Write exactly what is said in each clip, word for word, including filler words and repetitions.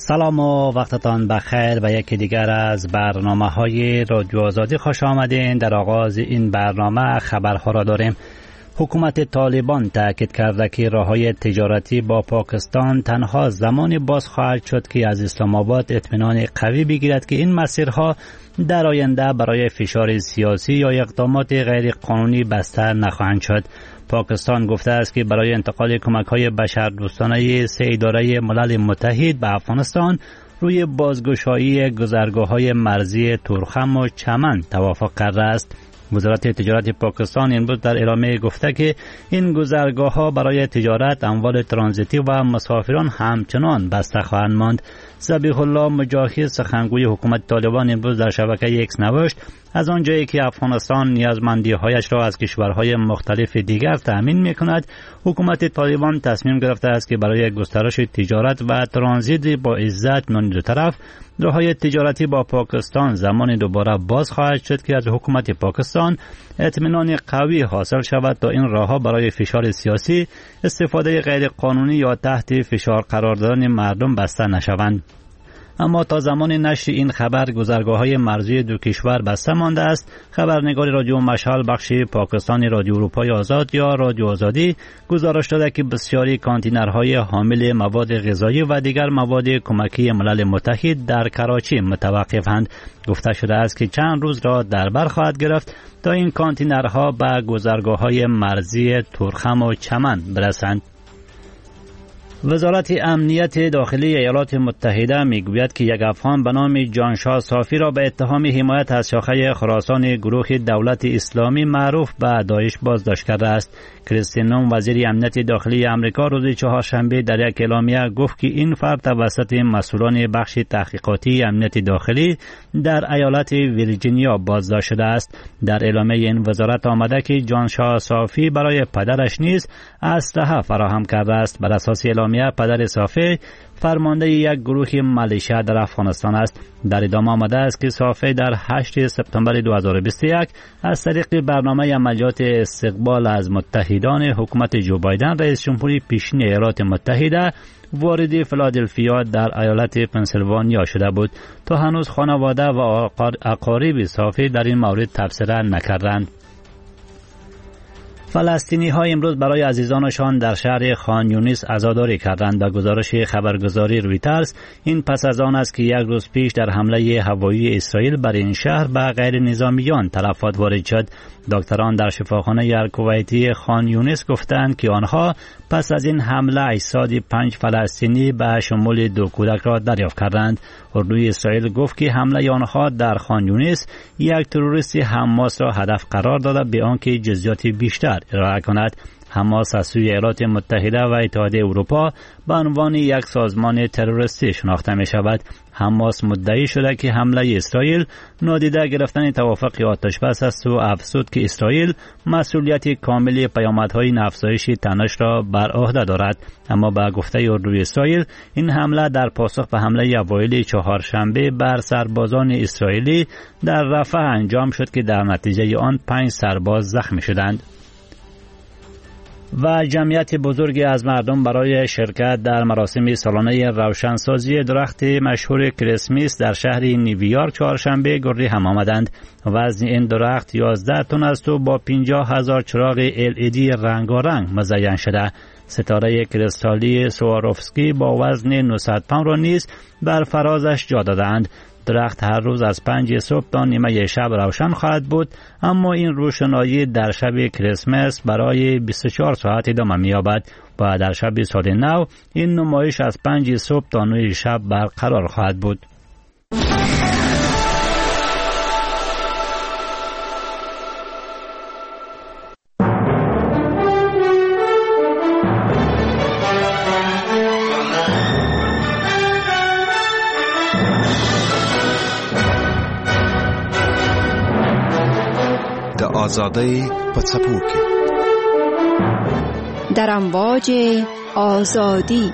سلام و وقتتان بخیر و یکی دیگر از برنامه های رادیو آزادی خوش آمدین. در آغاز این برنامه خبرها را داریم. حکومت طالبان تاکید کرده که راههای تجارتی با پاکستان تنها زمانی باز خواهد شد که از اسلام آباد اطمینان قوی بگیرد که این مسیرها در آینده برای فشار سیاسی یا اقدامات غیر قانونی بسته نخواهند شد. پاکستان گفته است که برای انتقال کمک‌های بشردوستانه سه اداره ملل متحد به افغانستان روی بازگشایی گذرگاه‌های مرزی تورخم و چمن توافق کرده است. وزارت تجارت پاکستان امروز در اعلامیه گفته که این گذرگاه‌ها برای تجارت اموال ترانزیتی و مسافران همچنان بسته خواهند ماند. ذبیح الله مجاهد سخنگوی حکومت طالبان امروز در شبکه ایکس نوشت از آنجایی که افغانستان نیازمندی‌هایش را از کشورهای مختلف دیگر تأمین می‌کند، حکومت طالبان تصمیم گرفته است که برای گسترش تجارت و ترانزیت با عزت میان دو طرف راههای تجارتی با پاکستان زمان دوباره باز خواهد شد که از حکومت پاکستان اطمینان قوی حاصل شود تا این راهها برای فشار سیاسی، استفاده غیر قانونی یا تحت فشار قرار دادن مردم بسته نشوند. اما تا زمان نشر این خبر گذرگاه‌های مرزی دو کشور بسته مانده است. خبرنگار رادیو مشعل بخش پاکستانی رادیو اروپای آزاد یا رادیو آزادی گزارش داده که بسیاری کانتینرهای حامل مواد غذایی و دیگر مواد کمکی ملل متحد در کراچی متوقفند. گفته شده است که چند روز را در بر خواهد گرفت تا این کانتینرها به گذرگاه‌های مرزی تورخم و چمن برسند. وزارت امنیت داخلی ایالات متحده میگوید که یک افغان به نام جانشاه صافی را به اتهام حمایت از شاخه خراسان گروه دولت اسلامی معروف به داعش بازداشت کرده است. کریستین نوم وزیر امنیت داخلی آمریکا روز چهارشنبه در یک اعلامیه گفت که این فرد توسط مسئولان بخش تحقیقاتی امنیت داخلی در ایالت ویرجینیا بازداشت شده است. در اعلامیه این وزارت آمده که جانشاه صافی برای پدرش نیز اسلحه فراهم کرده است. بر اساس اعلامیه پدر صافی فرمانده یک گروه ملیشه در افغانستان است. در ادامه آمده است که صافی در هشتم سپتامبر دو هزار و بیست و یک از طریق برنامه عملیات استقبال از متحدان حکومت جو بایدن رئیس جمهوری پیشین ایالات متحده وارد فیلادلفیا در ایالت پنسیلوانیا شده بود. تا هنوز خانواده و اقارب صافی در این مورد تبصره نکردند. فلسطینی ها امروز برای عزیزانشان در شهر خان یونس عزاداری کردند. به گزارش خبرگزاری رویترز این پس از آن است که یک روز پیش در حمله هوایی اسرائیل بر این شهر به غیر نظامیان تلفات وارد شد. دکتران در شفاخانه الکویتی خان یونس گفتند که آنها پس از این حمله اجساد پنج فلسطینی به شمول دو کودک را دریافت کردند. اردوی اسرائیل گفت که حمله آنها در خان یونس یک تروریست حماس را هدف قرار داده به آنکه جزئیات بیشتر ارائه کند. حماس از سوی ایالات متحده و اتحادیه اروپا به عنوان یک سازمان تروریستی شناخته می شود. حماس مدعی شده که حمله اسرائیل نادیده گرفتن توافق آتش بس است و افزود که اسرائیل مسئولیت کامل پیامدهای افزایش تنش را بر عهده دارد. اما به گفته اردوی اسرائیل این حمله در پاسخ به حمله اوایل چهارشنبه بر سربازان اسرائیلی در رفح انجام شد که در نتیجه آن پنج سرباز زخمی شدند. و جمعیت بزرگی از مردم برای شرکت در مراسم سالانه روشنسازی درخت مشهور کریسمس در شهر نیویورک چهارشنبه گردی هم آمدند. وزن این درخت یازده تن است و با پنجاه هزار چراغ ال ای دی رنگارنگ مزین شده. ستاره کریستالی سواروفسکی با وزن نهصد پوند را نیز بر فرازش جا دادند. درخت هر روز از پنج صبح تا نیمه شب روشن خواهد بود، اما این روشنایی در شب کریسمس برای بیست و چهار ساعت ادامه می‌یابد و در شب سال نو این نمایش از پنج صبح تا نه شب برقرار خواهد بود. آزادی پڅپوکي در امواج آزادی.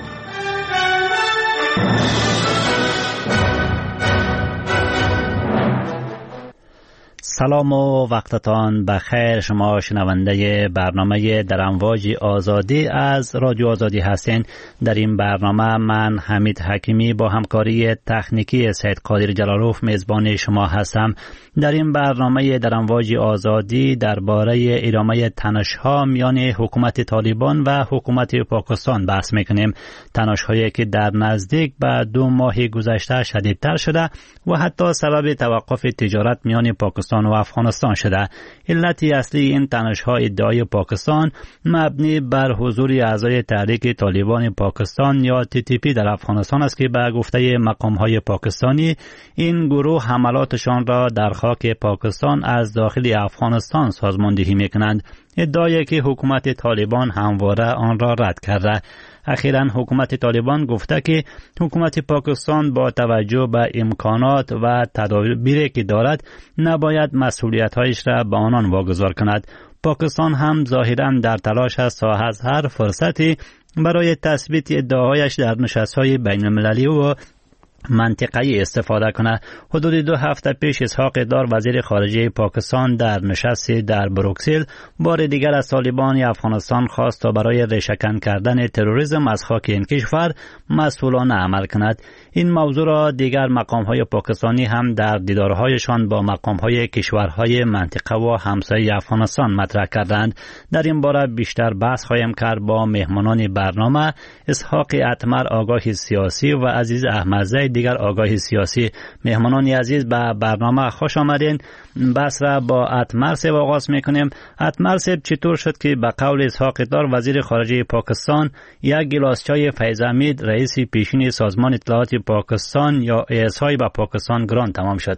سلام و وقتتان بخیر. شما شنونده برنامه در امواج آزادی از رادیو آزادی هستین. در این برنامه من حمید حکیمی با همکاری تکنیکی سید قادر جلاروف میزبان شما هستم. در این برنامه در امواج آزادی درباره ادامه تنش‌ها میان حکومت طالبان و حکومت پاکستان بحث میکنیم. تنش‌هایی که در نزدیک به دو ماه گذشته شدیدتر شده و حتی سبب توقف تجارت میان پاکستان و افغانستان شده. علت اصلی این تنش‌ها ادعای پاکستان مبنی بر حضور اعضای تحریک طالبان پاکستان یا تی تی پی در افغانستان است که به گفته مقام‌های پاکستانی این گروه حملاتشان را در خاک پاکستان از داخل افغانستان سازماندهی می‌کنند. ادعایی که حکومت طالبان همواره آن را رد کرده. اخیراً حکومت طالبان گفته که حکومت پاکستان با توجه به امکانات و تدابیری که دارد نباید مسئولیت‌هایش را به آنان واگذار کند. پاکستان هم ظاهراً در تلاش است تا از هر فرصتی برای تثبیت ادعاهایش در نشست‌های بین‌المللی و منطقه‌ای استفاده کنه. حدود دو هفته پیش اسحاق دار وزیر خارجه پاکستان در نشستی در بروکسل بار دیگر از طالبان افغانستان خواست تا برای ریشه‌کن کردن تروریسم از خاک این کشور مسئولانه عمل کند. این موضوع را دیگر مقام‌های پاکستانی هم در دیدارهایشان با مقام‌های کشورهای منطقه و همسایه افغانستان مطرح کردند. در این باره بیشتر بحث خواهیم کرد با مهمانان برنامه اسحاق اتمر آگاه سیاسی و عزیز احمدزی دیگر آگاه سیاسی. مهمانان عزیز به برنامه خوش آمدین. بحث را با اتمر صاحب آغاز میکنیم. اتمر صاحب چطور شد که به قول اسحاق دار وزیر خارجه پاکستان یک گلاس چای فیض حمید رئیس پیشین سازمان اطلاعات پاکستان یا ای اس های به پاکستان گران تمام شد؟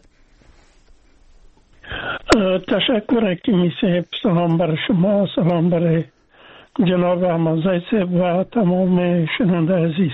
تشکر حکیمی صاحب. سلام بر شما، سلام بر جناب احمدزی صاحب و تمام شنونده عزیز.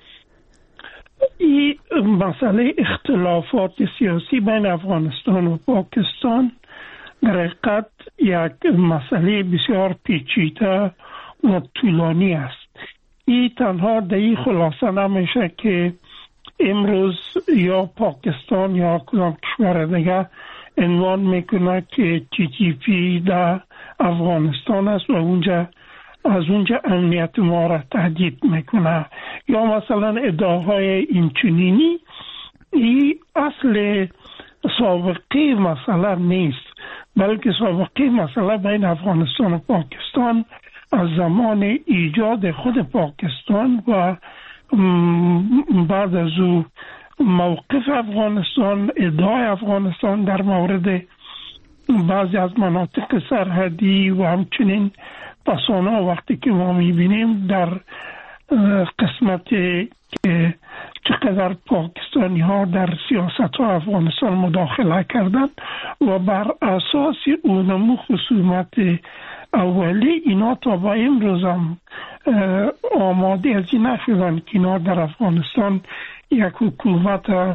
این مسئله اختلافات سیاسی بین افغانستان و پاکستان در حقیقت یک مسئله بسیار پیچیده و طولانی است. این تنها در این خلاصه نمیشه که امروز یا پاکستان یا کدام کشور دیگه عنوان میکنه که تی تی پی در افغانستان است و اونجا از اونجا امنیت ما را تهدید میکنه یا مثلا ادعاهای اینچنینی. این اصل سابقه مسئله نیست، بلکه سابقه مسئله بین افغانستان و پاکستان از زمان ایجاد خود پاکستان و بعد از او موقف افغانستان، ادعای افغانستان در مورد بعضی از مناطق سرحدی و همچنین پسانا وقتی که ما میبینیم در قسمت که چقدر پاکستانی ها در سیاست ها افغانستان مداخله کردن و بر اساس اونمو خصومت اولی اینا تا با امروز هم آماده از این نشدن که اینا در افغانستان یک حکومت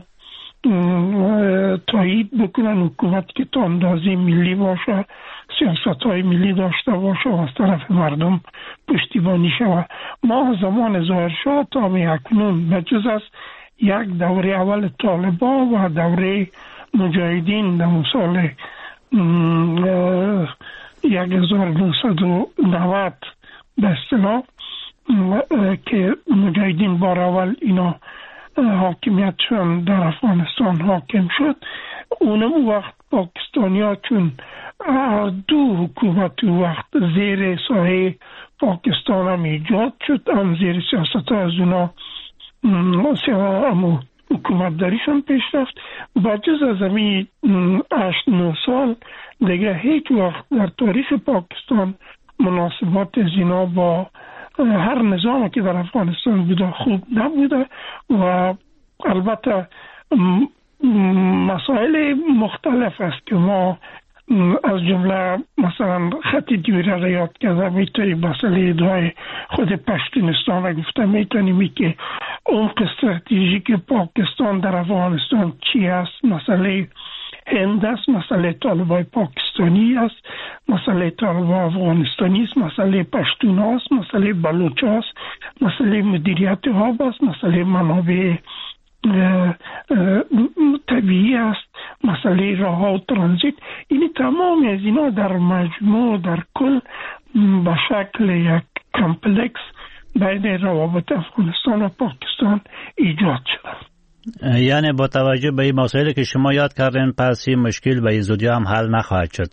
تایید بکنن، حکومت که تا اندازه ملی باشه، سیاست های ملی داشته باشه و از طرف مردم پشتیبانی شود. ما زمان ظاهرشاه تا اکنون بجز از یک دوره اول طالبان و دوره مجاهدین در سال یک هزار و نهصد و نود به اصطلاح که مجاهدین بار اول اینا حاکمیتشون در افغانستان حاکم شد، اونم وقت پاکستانی ها چون دو حکومت وقت زیر سایه پاکستان هم ایجاد شد، هم زیر سیاست ها از اونا هم حکومت داریشون پیش رفت. با جز از همی هشت نه سال دیگه هیچ وقت در تاریخ پاکستان مناسبات از اینا با هر نظامی که در افغانستان بوده خوب نبوده و البته مسائل مختلف است که ما از جمله مثلا خط دیوره را یاد کرده میتونیم مسئله ادعای خود پشتونستان را گفته میتونیم که عمق استراتژیک پاکستان در افغانستان چی است، مسئله هند است، مسئله طالبای پاکستانی است، مسئله طالبای افغانستانی است، مسئله پشتون است، مسئله بلوچ است، مسئله مدیریت آب است، مسئله منابع طبیعی است مسئله راه و ترانزیت، این تمام از اینا در مجموع در کل به شکل یک کمپلکس بین روابط افغانستان و پاکستان ایجاد شد. یعنی با توجه به این مسائلی که شما یاد کردین پس این مشکل به زودی هم حل نخواهد شد؟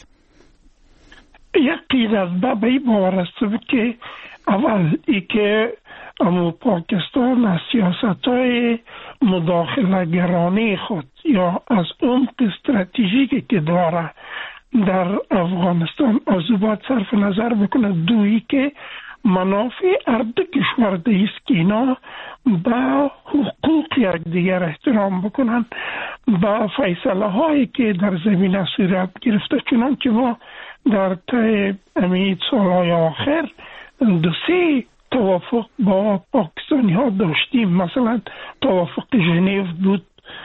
یقین از به این باور است که اول ای که اما پاکستان از سیاست‌های مداخله گرانه خود یا از عمق استراتژیکی که داره در افغانستان از باید صرف نظر بکنه. دویی که منافع هر دو کشور است که اینا با حقوق یکدیگر احترام بکنن، با فیصله هایی که در زمینه صورت گرفته، چنانچه ما در طی امید سالهای آخر دو سه توافق با پاکستانی ها داشتیم. مثلا توافق ژنو بود،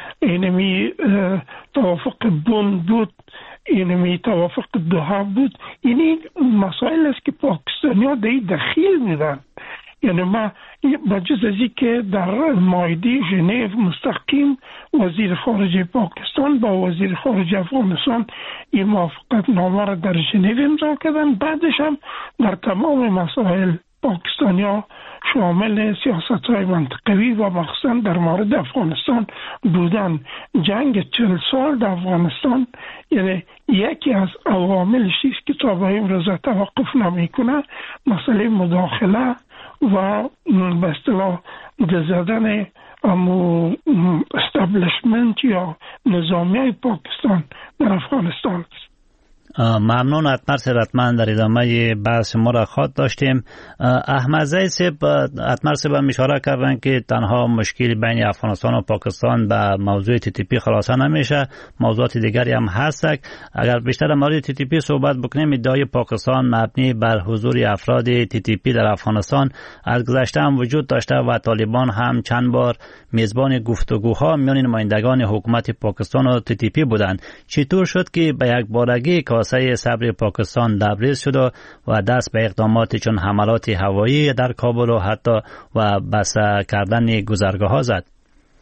اینمی توافق بن بود، اینمی توافق دوحه بود. این مسائل است که پاکستانی ها در دخیل بودن. یعنی ما بجز از این که در مایده ژنو مستقیم وزیر خارجه پاکستان با وزیر خارجه افغانستان این موافقت نامه را در ژنو امضا کردن، بعدش هم در تمام مسائل پاکستانی ها شامل سیاست های منطقوی و مخصوصا در مورد افغانستان بودن. جنگ چهل سال در افغانستان یعنی یکی از عواملش است که تا به امروز توقف نمیکنه، مسئله مداخله و به اصطلاح زدن امو استابلیشمنت یا نظامی پاکستان در افغانستان است. ممنون. حتما سرتمند در ادامه بحث ما را خواهد داشتیم. احمد زئی صاحب حتما صاحب هم اشاره کردن که تنها مشکل بین افغانستان و پاکستان به موضوع تی تی پی خلاصه نمیشه، موضوعات دیگری هم هست. اگر بیشتر در مورد تی تی پی صحبت بکنیم، ادعای پاکستان مبنی بر حضور افراد تی تی پی در افغانستان از گذشته هم وجود داشته و طالبان هم چند بار میزبان گفتگوها میان نمایندگان حکومت پاکستان و تی تی پی بودند. چطور شد که به یک بارگی کاسه صبر پاکستان لبریز شد و دست به اقدامات چون حملات هوایی در کابل و حتی و بس کردن گذرگاه ها زد؟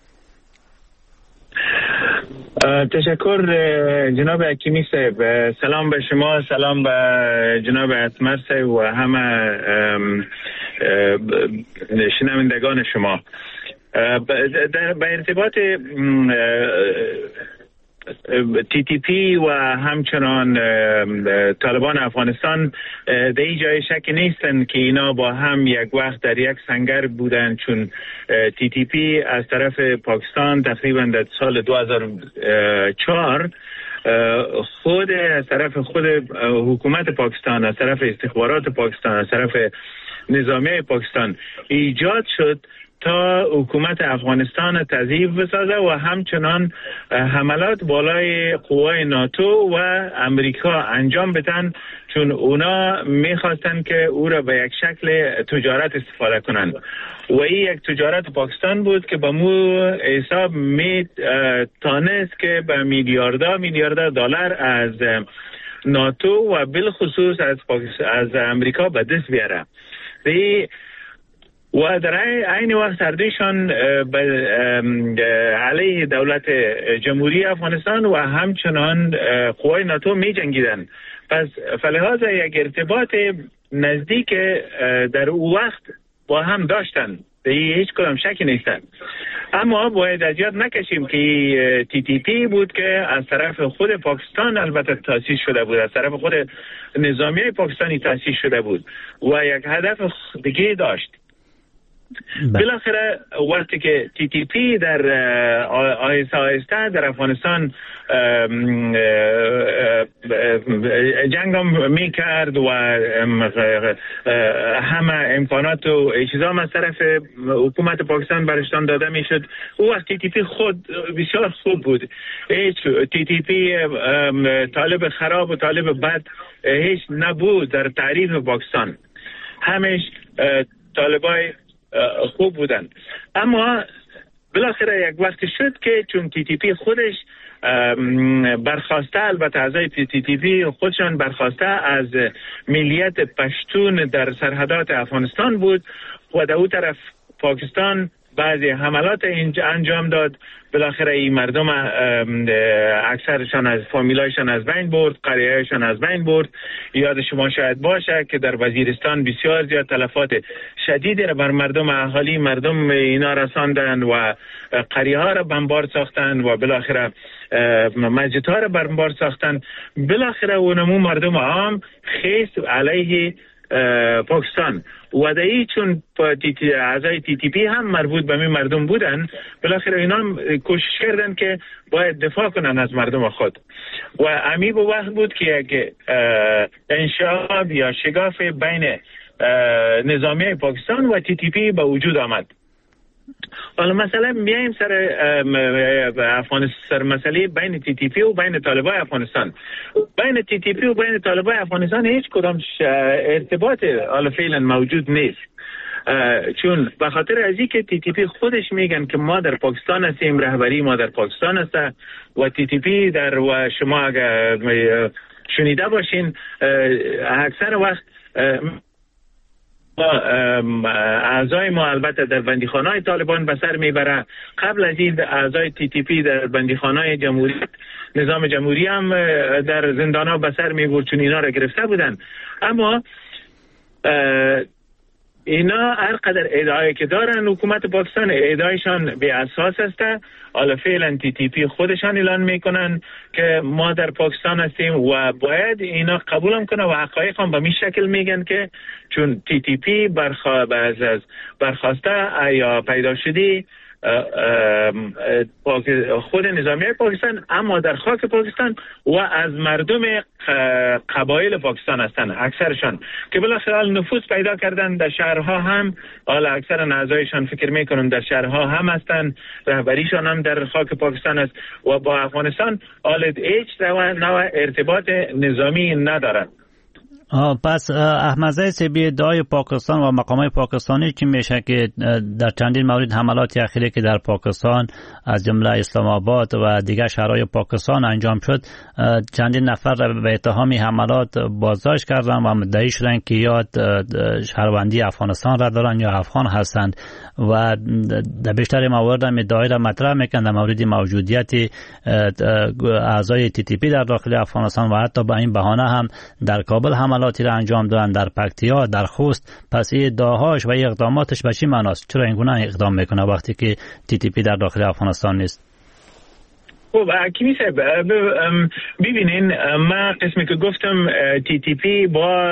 تشکر جناب حکیمی صاحب. سلام به شما، سلام به جناب اتمر صاحب و همه شنوندگان شما. به ارتباط تی تی پی و همچنان طالبان افغانستان در این جای شک نیستن که اینا با هم یک وقت در یک سنگر بودن، چون تی تی پی از طرف پاکستان تقریبا در سال دو هزار و چهار خود از طرف خود حکومت پاکستان، از طرف استخبارات پاکستان، از طرف نظامیه پاکستان ایجاد شد تا حکومت افغانستان تضعیف بسازه و همچنان حملات بالای قوای ناتو و امریکا انجام بدن، چون اونا میخواستن که او را به یک شکل تجارت استفاده کنند و این یک تجارت پاکستان بود که با مو حساب می تانست که به میلیاردها میلیاردها دلار از ناتو و بالخصوص از از امریکا به دست بیاره. و در عین وقت هردیشان علیه دولت جمهوری افغانستان و همچنان قوای ناتو می جنگیدن. پس فلحاظ یک ارتباط نزدیک در او وقت با هم داشتن، هیچ کدام شکی نیستن. اما باید از یاد نکشیم که تی تی پی بود که از طرف خود پاکستان البته تأسیس شده بود، از طرف خود نظامیه پاکستانی تأسیس شده بود و یک هدف دیگه داشت. بالاخره وقتی که تی تی پی در آهسته آهسته در افغانستان جنگ هم می کرد و همه امکانات و چیزا از طرف حکومت پاکستان برشتان داده می شد، او وقت تی تی پی خود بسیار خوب بود. هیچ تی تی پی طالب خراب و طالب بد هیچ نبود در تعریف پاکستان، همش طالبای خوب بودن. اما بالاخره یک وقت شد که چون تی تی پی خودش برخواسته، البته اعضای تی تی پی خودشان برخواسته از ملیت پشتون در سرحدات افغانستان بود و در اون طرف پاکستان بعضی حملات انجام داد. بالاخره این مردم اکثرشان از فامیلایشان از بین برد، قریه‌هایشان از بین برد. یاد شما شاید باشه که در وزیرستان بسیار زیاد تلفات شدیدی را بر مردم اهالی مردم اینا رساندن و قریه ها را بمبار ساختن و بالاخره مسجد ها را بمبار ساختن. بالاخره اونمو مردم عام خیست علیه پاکستان و دایی چون اعضای تی تی پی هم مربوط به می مردم بودن، بالاخره اینا کوشش کردن که باید دفاع کنن از مردم خود و امی به وقت بود که یک انشعاب یا شگاف بین نظامی پاکستان و تی تی پی به وجود آمد. حالا مثلا میایم سر افغانستان، سر مسئله بین تی تی پی و بین طالبای افغانستان. بین تی تی پی و بین طالبای افغانستان هیچ کدام ارتباط حالا فعلا موجود نیست، چون به خاطر از اینکه تی تی پی خودش میگن که ما در پاکستان هستیم، رهبری ما در پاکستان است و تی تی پی در و شما اگر شنیده باشین اکثر وقت اعضای ما البته در بندیخانه‌های طالبان به سر میبره. قبل از این اعضای تی تی پی در بندیخانه‌های جمهوریت نظام جمهوری هم در زندان‌ها به سر میبرد چون اینا را گرفته بودن. اما اینا هر قدر ادعایی که دارن حکومت پاکستان ادعایشان به اساس است. حالا فعلا تی تی پی خودشان اعلان میکنن که ما در پاکستان هستیم و باید اینا قبول هم کنه و حقایق هم به می شکل میگن که چون تی تی پی برخوا... برخواسته یا پیدا شدی خود نظامی پاکستان اما در خاک پاکستان و از مردم قبایل پاکستان هستند اکثرشان که بالاخره نفوذ پیدا کردن در شهرها هم. حالا اکثر اعضایشان فکر میکنم در شهرها هم هستند، رهبریشان هم در خاک پاکستان است و با افغانستان حالا هیچ نوع ارتباط نظامی ندارند. پس احمد زی سیبی ادعای پاکستان و مقامات پاکستانی که میشه که در چندین مورد حملات اخیری که در پاکستان از جمله اسلام آباد و دیگر شهرهای پاکستان انجام شد، چندین نفر به اتهام حملات بازداشت کردن و مدعی شدن که یا شهروندی افغانستان را دارن یا افغان هستند و در بیشتر موارد هم ادعای را مطرح میکنن در مورد موجودیت اعضای تی تی پی در داخل افغانستان و حتی به این بهانه هم در کابل حملاتی را انجام دادن، در پکتیا، در خوست. پس این ادعاهاش و اقداماتش به چی معناست؟ چرا این گونه اقدام میکنه وقتی که تی تی پی در داخل افغانستان نیست؟ خب حکیمی صاحب ببینین، من قسمی که گفتم تی تی پی با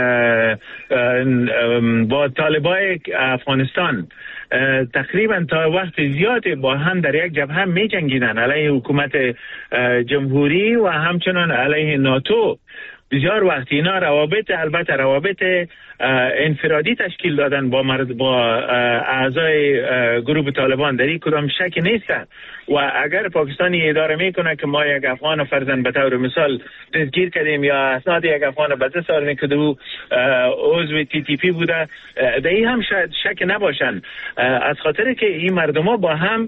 با طالبای افغانستان تقریبا تا وقت زیاد با هم در یک جبهه می جنگیدن علیه حکومت جمهوری و همچنان علیه ناتو. بسیار وقت اینا روابط البته روابط انفرادی تشکیل دادن با مرد با اعضای گروه طالبان، در این کدام شک نیست. و اگر پاکستانی اداره میکنه که ما یک افغان فرزند به طور مثال دستگیر کردیم یا اسناد یک افغان به دست آوردیم که دو عضو تی تی پی بوده، در این هم شاید شک نباشن، از خاطر که این مردم با هم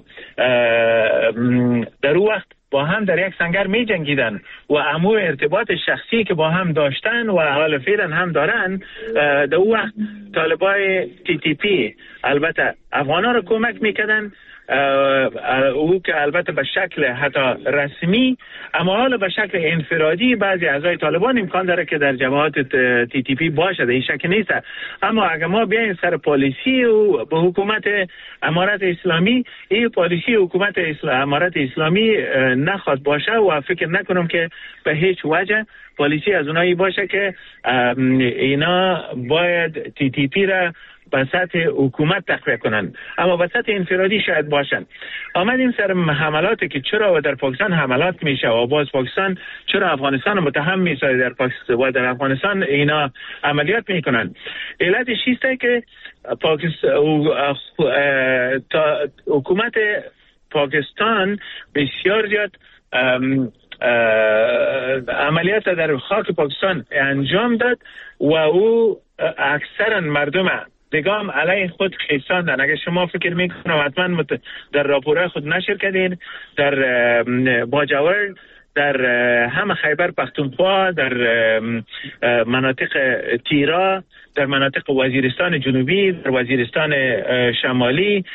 در اون وقت با هم در یک سنگر می جنگیدن و امو ارتباط شخصی که با هم داشتن و حال فعلا هم دارن. در اون وقت طالبای تی تی پی البته افغانا رو کمک میکردن، او که البته به شکل حتی رسمی، اما حالا به شکل انفرادی بعضی اعضای طالبان امکان داره که در جماعت تی تی پی باشه، این شک نیست. اما اگر ما بیایم سر پالیسی و به حکومت امارت اسلامی، این پالیسی حکومت امارت اسلامی نخواد باشه و فکر نکنم که به هیچ وجه پالیسی از اونایی باشه که اینا باید تی تی پی را به سطح حکومت تقویه کنن، اما به سطح انفرادی شاید باشن. آمدیم سر حملاتی که چرا و در پاکستان حملات میشه و باز پاکستان چرا افغانستان متهم میسازه در پاکستان و در افغانستان اینا عملیات میکنن. علتش چیه که پاکستان حکومت پاکستان بسیار زیاد عملیات در خاک پاکستان انجام داد و او اکثرا مردم دگام علیه خود خیستاندن. اگر شما فکر میکنم حتما در راپورهای خود نشر کردین، در باجوړ، در همه خیبر پختونخوا، در مناطق تیرا، در مناطق وزیرستان جنوبی، در وزیرستان شمالی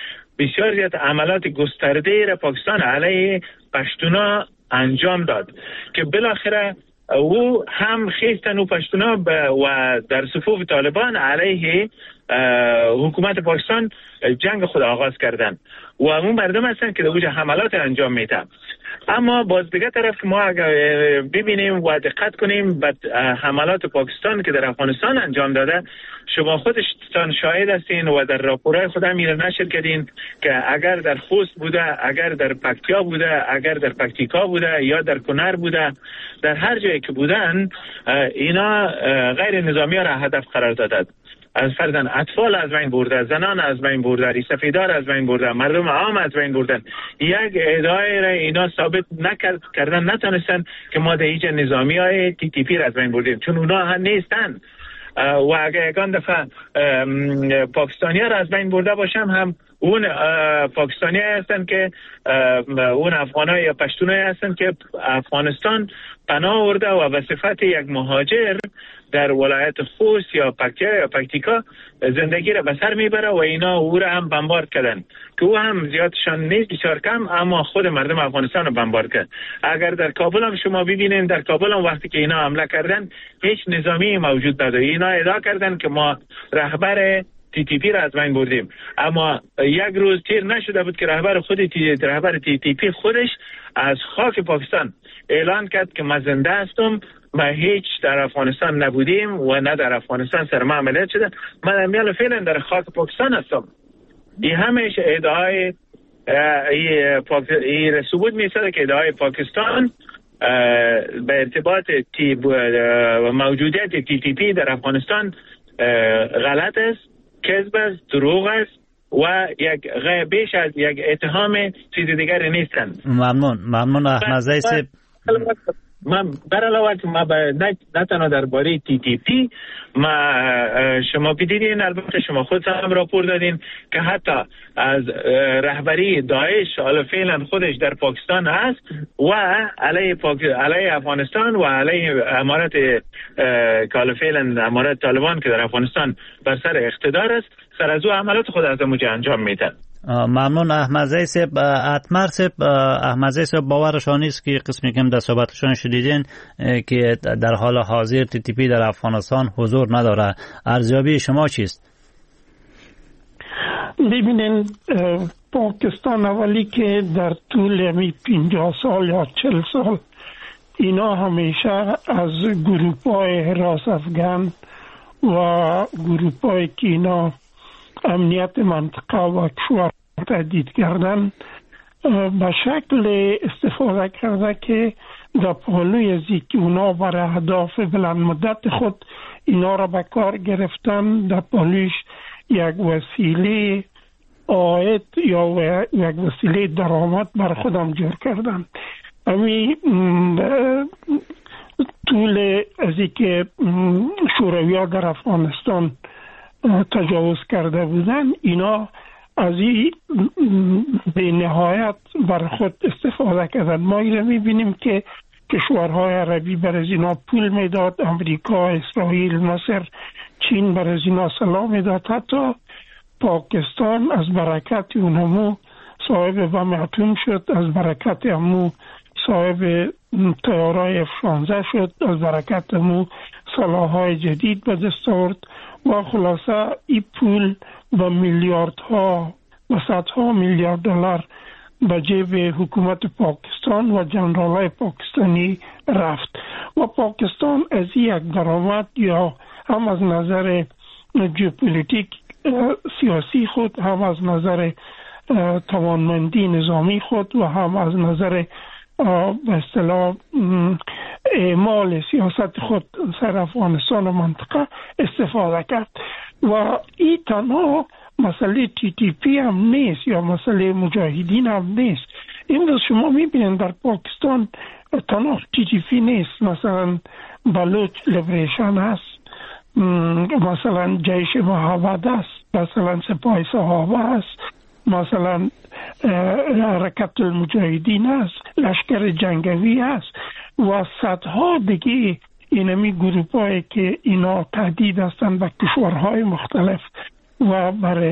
بسیار زیاد عملات گسترده را پاکستان علیه پشتونا انجام داد که بالاخره او هم خیستن و پشتونا و در صفوف طالبان علیه حکومت پاکستان جنگ خود آغاز کردن و اون مردم هستن که در اوج حملات انجام میدن. اما باز دیگه طرف که ما اگر ببینیم و دقت کنیم به حملات پاکستان که در افغانستان انجام داده، شما خودتان شاهد هستین و در راپورهای خود هم میره نشر کردین که اگر در خوست بوده، اگر در پکتیا بوده، اگر در پکتیکا بوده یا در کنر بوده، در هر جایی که بودن اینا غیر نظامی ها را هدف قرار دادند. از فرزن اطفال از بین برده، زنان از بین برده، ریسفیدار از بین برده، مردم عام از بین بردن. یک ادعای را اینا ثابت نکرد کردن نتونستن که ما در ایجا نظامی های تی تی پی را از بین بردیم، چون اونا هم نیستن. و اگر یکان دفعه پاکستانی ها را از بین برده باشم هم اون پاکستانی ها هستن که اون افغان ها یا پشتون ها هستن که افغانستان پناه آورده و به صفت یک مهاجر در ولایت خوست یا پکتیا یا پکتیکا زندگی را به سر میبره و اینا او را هم بمبارد کردن که او هم زیادشان نیست، بسیار کم، اما خود مردم افغانستان را بمبارد کرد. اگر در کابل هم شما ببینید، در کابل هم وقتی که اینا حمله کردن هیچ نظامی موجود نداره. اینا ادعا کردن که ما رهبر تی تی پی را از بین بردیم، اما یک روز تیر نشده بود که رهبر خود تی رهبر تی تی پی خودش از خاک پاکستان اعلان کرد که من زنده هستم، ما هیچ در افغانستان نبودیم و نه در افغانستان سرما عملیات شده، من امیال فعلا در خاک پاکستان هستم. این همش ادعای این ثبوت میسازه که ادعای پاکستان به ارتباط تی موجودیت تی تی پی در افغانستان غلط است، کذب است، دروغ است و یک بیش از یک اتهام چیز دیگری نیستند. ممنون ممنون احمد زیسب. من بر علاوه که ما نه تنها درباره تی تی پی ما شما دیدین، البته شما خود هم راپور دادین که حتی از رهبری داعش حالا فعلا خودش در پاکستان هست و علیه پاک... علیه افغانستان و علیه امارت که فعلا امارت طالبان که در افغانستان بر سر اقتدار است، سر از او عملات خود از موجه انجام میدن. ممنون احمد زیسب. اتمر صاحب، احمد زیسب باورشان نیست که قسمی که در صحبتشان شدیدین که در حال حاضر تی تی پی در افغانستان حضور نداره. ارزیابی شما چیست؟ ببینین، پاکستان اولی که در طول همی پنجاه سال یا چل سال اینا همیشه از گروپای حراس افغان و گروپای که اینا امنیت منطقه و کشور تهدید کردن به شکل استفاده کرده که در پهلوی ازی که اونا برای اهداف بلند مدت خود اینا را به کار گرفتن، در پهلویش یک وسیله عاید یا یک وسیله درآمد برای خودم جور کردن. امی طول ازی که شوروی‌ها در افغانستان تجاوز کرده بودن، اینا از این به نهایت بر خود استفاده کردن. ما اینا میبینیم که کشورهای عربی بر از اینا پول میداد، امریکا، اسرائیل، مصر، چین بر از اینا سلاح میداد. حتی پاکستان از برکت اونمو صاحب بم اتم شد، از برکت امو صاحب طیارهای اف شانزده شد، از برکت امو سلاحهای جدید به دست آورد و خلاصه این پول با میلیاردها و صدها میلیارد دلار به جیب حکومت پاکستان و جنرالای پاکستانی رفت و پاکستان از یک درآمد یا هم از نظر ژئوپلیتیک سیاسی خود، هم از نظر توانمندی نظامی خود و هم از نظر به اصطلاح اعمال سیاست خود سر افغانستان و منطقه استفاده کرد و این تنها مسئله تی تی پی هم نیست یا مسئله مجاهدین هم نیست. این روز شما میبینید در پاکستان تنها تی تی پی نیست، مثلا بلوچ لیبریشن هست، مثلا جیش محمد است، مثلا سپاه صحابه است، مثلا حرکت المجاهدین است، لشکر جنگوی است و صدها دیگه اینمی گروپ هایی که اینا تهدید هستند به کشورهای مختلف و برای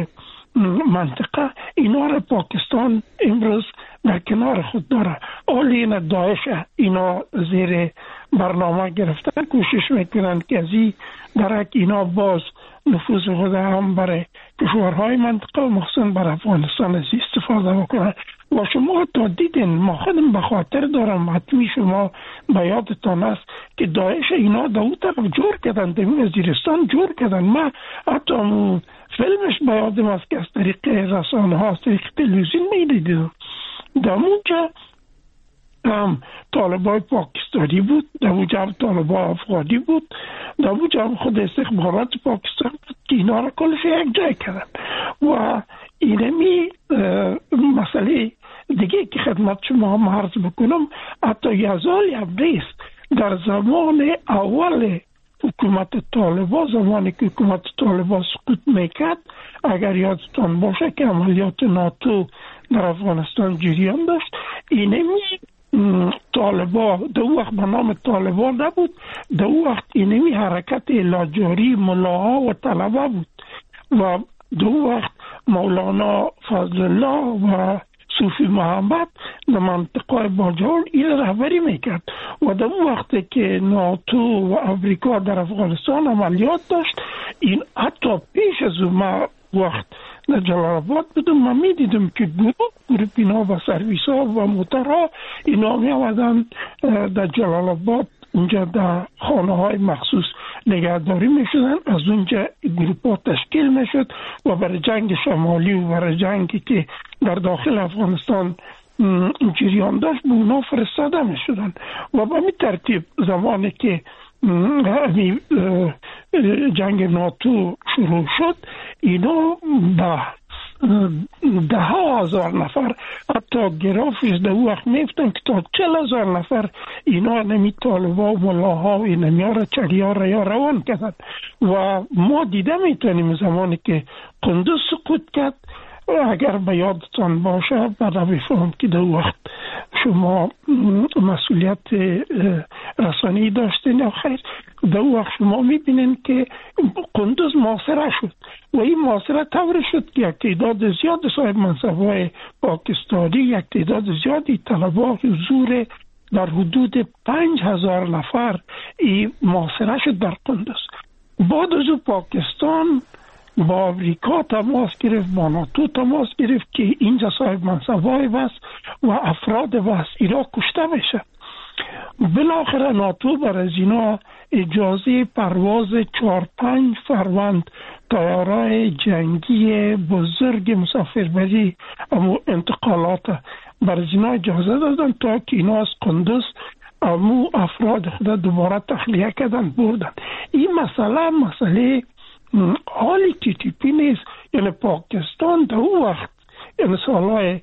منطقه، اینا را پاکستان امروز در کنار خود داره. آلین داعش اینا زیر برنامه گرفتن، کوشش میکنند که از این درک اینا باز نفوذ خود هم برای کشورهای منطقه و مخصوصا بر افغانستان از استفاده بکنند. و شما تا دیدین، ما خودم به خاطر دارم، حتمی شما به یادتان است که داعش اینا در اون طرف جور کردن، در وزیرستان جور کردن. ما حتی فیلمش به یادم است که از طریق رسانه ها، از طریق تلویزیون میدیدم. در اونجا هم طالبای پاکستانی بود، در اونجا هم طالبای افغانی بود، در اونجا هم خود استخبارات پاکستان بود که اینا را کلش یک جای کردن. و اینمی مسئله دیگه که خدمت شما هم عرض بکنم، حتی یزال هم نیست. در زمان اول حکومت طالبا، زمانی که حکومت طالبا سقوط میکرد، اگر یادتان باشه که عملیات ناتو در افغانستان جریان داشت، اینمی طالبا در وقت به نام طالبا نبود، در وقت اینمی حرکت لاجاری ملاها و طلبه بود و در وقت مولانا فضل الله و صوفی محمد در منطقه باجال این رهبری میکرد. و در وقتی که ناتو و امریکا در افغانستان عملیات داشت، این حتی پیش از اون وقت در جلال آباد بودم، من میدیدم که گروه گروه اینا و سرویس ها و موترها اینا می آمدن در جلال آباد، اونجا در خانه های مخصوص نگهداری می شدن. از اونجا گروپ ها تشکیل می شد و برای جنگ شمالی و برای جنگی که در داخل افغانستان جریان داشت به اونا فرستاده می شدن. و به می ترتیب زمانی که جنگ ناتو شروع شد، اینا به ده ها هزار نفر، حتی گرافیش در وقت میفتن که تا چل هزار نفر اینا نمی طالبا و ملاها و اینمی ها را چریا را یا روان کردن. و ما دیده میتونیم زمانی که قندوز سقوط کرد، اگر به یادتان باشه، بعد بفهم که در وقت شما مسئولیت رسانی داشتین یا خیر، در وقت شما میبینین که قندوز محاصره شد و این محاصره طوری شد که یک تعداد زیاد صاحب منصبای پاکستانی، یک تعداد زیادی طلبا حضور در حدود پنج هزار نفر این محاصره شد در قندوز. بعد از پاکستان با امریکا تماس گرفت، با ناتو تماس گرفت که اینجا صاحب منصبای بس و افراد بس ایرا کشته میشه. بالاخره ناتو برای از اینا اجازه پرواز چهار پنج فروند طیارای جنگی بزرگ مسافربری امو انتقالات برای اینا اجازه دادن تا که اینا از قندوز امو افراد خود دوباره تخلیه کردن بردن. این مسئله مسئله حالی تی تی پی نیست. یعنی پاکستان در اون وقت، یعنی سالهای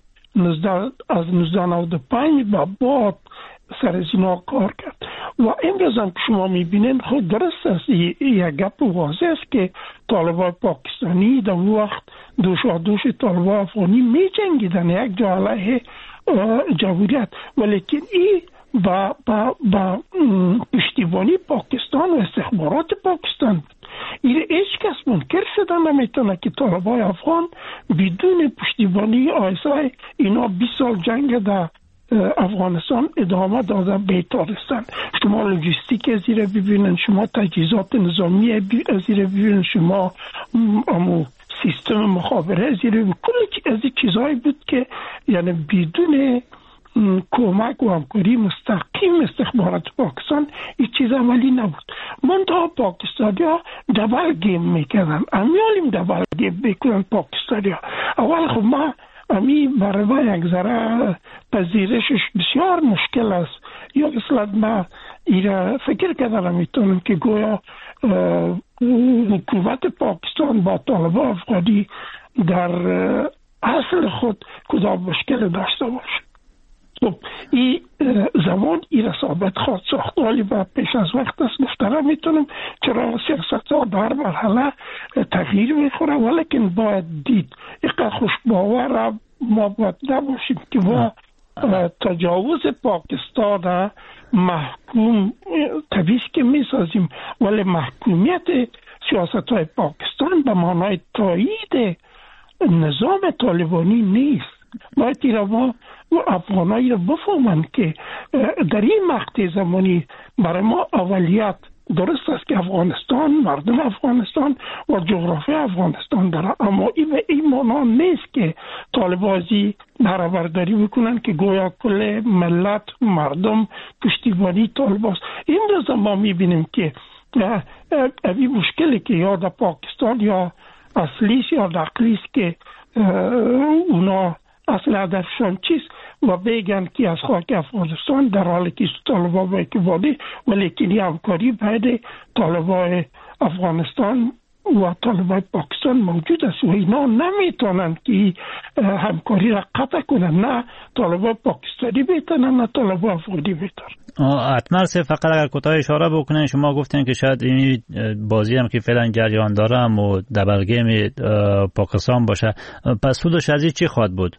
از نوزده نود و پنج به بعد سر از اینا کار کرد. و امروز هم که شما میبینین خود درست است، یک گپ واضح است که طالبان پاکستانی در اون وقت دوشا دوش طالبان افغانی می جنگیدن یک جا علیه جمهوریت، ولیکن این با, با, با پشتیبانی پاکستان و استخبارات پاکستان. این هیچ کس منکر شده نمیتونه که طالبای افغان بدون پشتیبانی آیسای اینا بیست سال جنگ در افغانستان ادامه دادن بیتارستن. شما لوجستیک از این ببینن، شما تجهیزات نظامی از این ببینن، شما امو سیستم مخابره از این ببینن. کل از این چیزهایی بود که یعنی بدون کمک و همکاری مستقیم استخبارات پاکستان این چیز عملی نبود. منتها پاکستانی ها دبل گیم میکردن، امیالیم دبل گیم میکنن پاکستانی ها. اول خب ما امی برای یک ذره پذیرشش بسیار مشکل است. یا اصلا ما ایره فکر کردن میتونم که گویا حکومت پاکستان با طالبان افغانی در اصل خود کدام مشکل داشته باشه. خب این زمان این ثابت خواهد ساخت، ولی و پیش از وقت است گفتنم میتونم چرا سیاست ها در مرحله تغییر میخوره، ولیکن باید دید. اینقدر خوشباور ما باید نباشیم که ما تجاوز پاکستان محکوم طبیعی که میسازیم، ولی محکومیت سیاست های پاکستان به معنای تایید نظام طالبانی نیست. باید این ما افغانایی رو بفهمن که در این مقطع زمانی برای ما اولیت درست است که افغانستان، مردم افغانستان و جغرافی افغانستان داره، اما این به این معنا نیست که طالبازی نرابرداری بکنن که گویا کل ملت مردم پشتیبانی طالباست. این روز ما میبینیم که اوی مشکلی که یا در پاکستان یا اصلیست یا نقلیست که اونا اصل هدفشان چیست و بگن که از خاک افغانستان در حالی که طالبا با اکبالی ولیکن این همکاری بین طالبای افغانستان و طالبای پاکستان موجود است و اینا نمیتونن که همکاری را قطع کنن. نه طالبای پاکستانی بیتونن نه طالبای افغانی بیتونن. اتمر سه فقط اگر کوتاه اشاره بکنین، شما گفتین که شاید این بازی هم که فعلا جریان داره و دبل گیم پاکستان باشه، پس سودش از این چی خواهد بود؟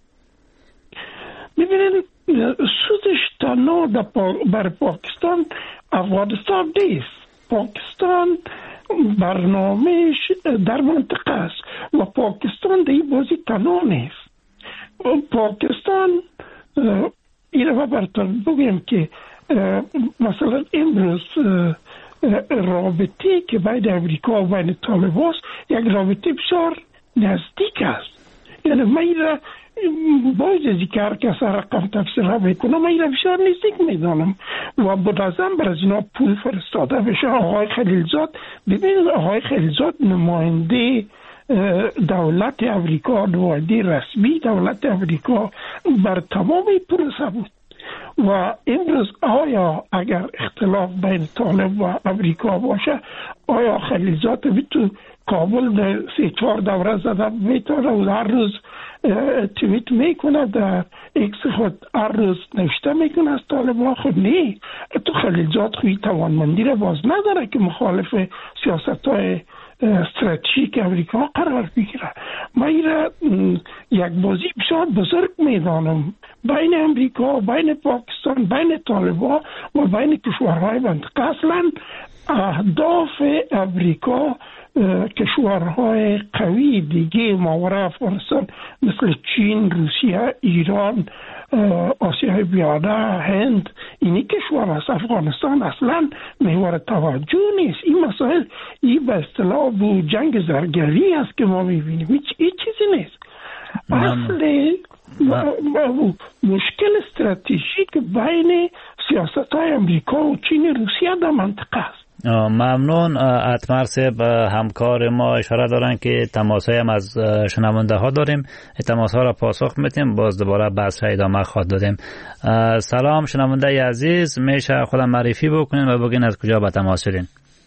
میبینید سودش تنها بر پاکستان افغانستان نیست. پاکستان برنامهش در منطقه است و پاکستان در این بازی تنها نیست. پاکستان این رو براتون بگیم که مثلا امروز رابطه که بین امریکا و بین طالبان است یک رابطه بسیار نزدیک است. یعنی من باید ذکر که سر رقم تفسیر بکنم، من این بسیار نزدیک میدانم و بنظرم بر از اینا پول فرستاده بشه. آقای خلیلزاد، ببینید آقای خلیلزاد نماینده دولت امریکا، نماینده رسمی دولت امریکا بر تمام پروسه بود و امروز آیا اگر اختلاف بین طالب و امریکا باشه، آیا خلیلزاد میتونه کابل در سه چهار دوره زده میتونه و هر روز توییت میکنه در ایکس خود هر روز نوشته میکنه از طالبان؟ خود نه. تو خلیلزاد خوی توانمندی را باز نداره که مخالف سیاست های استراتژیک امریکا قرار بگیره. من این یک بازی بسیار بزرگ میدانم بین امریکا، بین پاکستان، بین طالبان و بین کشورهای منطقه. اصلا اهداف امریکا کشورهای قوی دیگه ماورای افغانستان مثل چین، روسیه، ایران، آسیای بیانه، هند، اینی کشور است. افغانستان اصلا محور توجه نیست. این مسائل این به اصطلاح بو جنگ زرگری است که ما میبینیم، هیچ چیزی نیست. اصل مشکل استراتژیک بین سیاست های امریکا و چین و روسیه در منطقه است. ممنون. اتمر صاحب همکار ما اشاره دارن که تماس هم از شنونده ها داریم، تماس ها را پاسخ میتیم، باز دوباره بحث را ادامه خواهد دادیم. سلام شنونده عزیز، میشه خودم معرفی بکنین و بگین از کجا به تماس شدین؟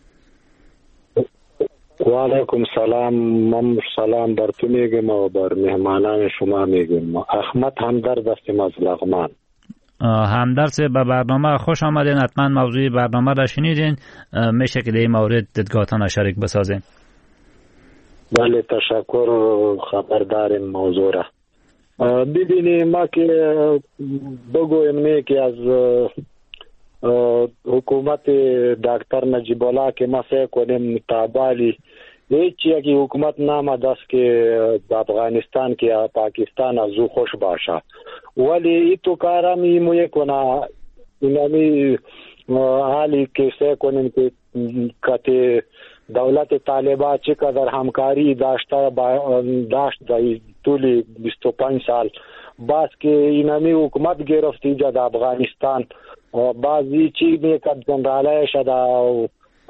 و علیکم سلام. من سلام بر تو میگم و بر مهمانان شما میگم. احمد همدرد هستم از لغمان. همدرد به برنامه خوش آمدین. حتما موضوع برنامه را شنیدین، میشه که در این مورد دیدگاهتان شریک بسازین. بله تشکر، خبرداریم موضوع را. ببینیم ما که بگویم نه که از حکومت دکتر نجیب الله که ما فکر کنیم تابالی هیچ یکی حکومت نامد است که افغانستان که پاکستان از او خوش باشه، ولی ای تو کارم ای مویه کنه اینمی حالی که فکر کنیم که کتی دولت طالبان چقدر همکاری داشته داشت در طول بیست و پنج سال، باز که اینمی حکومت گرفتی جد افغانستان بعضی چی میکرد جنرالایش در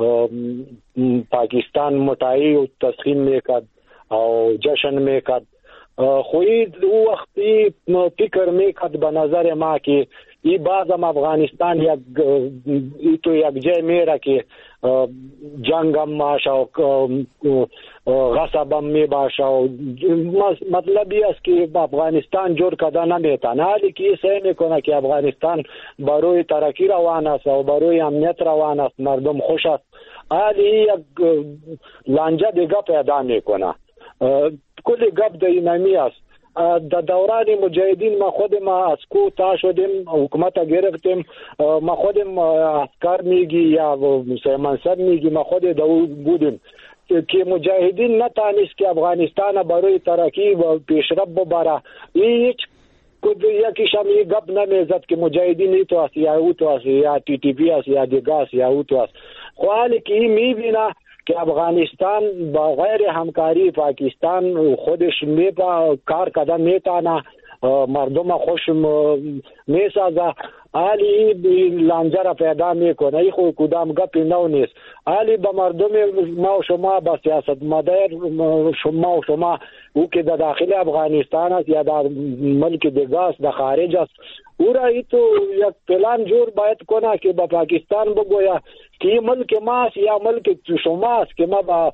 پاکستان متعی و تسخیم میکرد او جشن میکرد. خوید او وقتی فکر میکرد به نظر ما که ای بازم افغانستان یک ای تو یک جای میره که جنگ هم باشه و غصب هم می باشه و مطلبی است که افغانستان جور کده نمیتن. حالی که ای سعی میکنه که افغانستان بروی ترقی روان است و بروی امنیت روان است، مردم خوش است، حالی یک لانجه دیگه پیدا میکنه. کلی گپ در اینمی است. در دوران مجاهدین ما خودم از کو تا شدیم، حکومت گرفتیم، ما خودم عسکر میگی یا منصب میگی، ما خود دو بودیم. که مجاهدین نتانست که افغانستان برای ترقی و پیشرفت ببره، هیچ یکیش هم یه گپ نمیزد که مجاهدین ای تو است یا او تو است یا تی تی پی است یا دیگه است یا او تو است. خو حالی که این میبینه که افغانستان با غیر همکاری پاکستان خودش میپا کار کردن میتانه، مردم خوش میسازه، حالی لانجه پیدا میکنه. ای خو کدام گپی نو نیست. حالی به مردم ما و شما با سیاست مدار شما و شما او که در داخل افغانستان است یا در ملک دیگه است در خارج است، او را ای تو یک پلان جور باید کنه که با پاکستان بگویا که این ملک ما است یا ملک شما است که ما با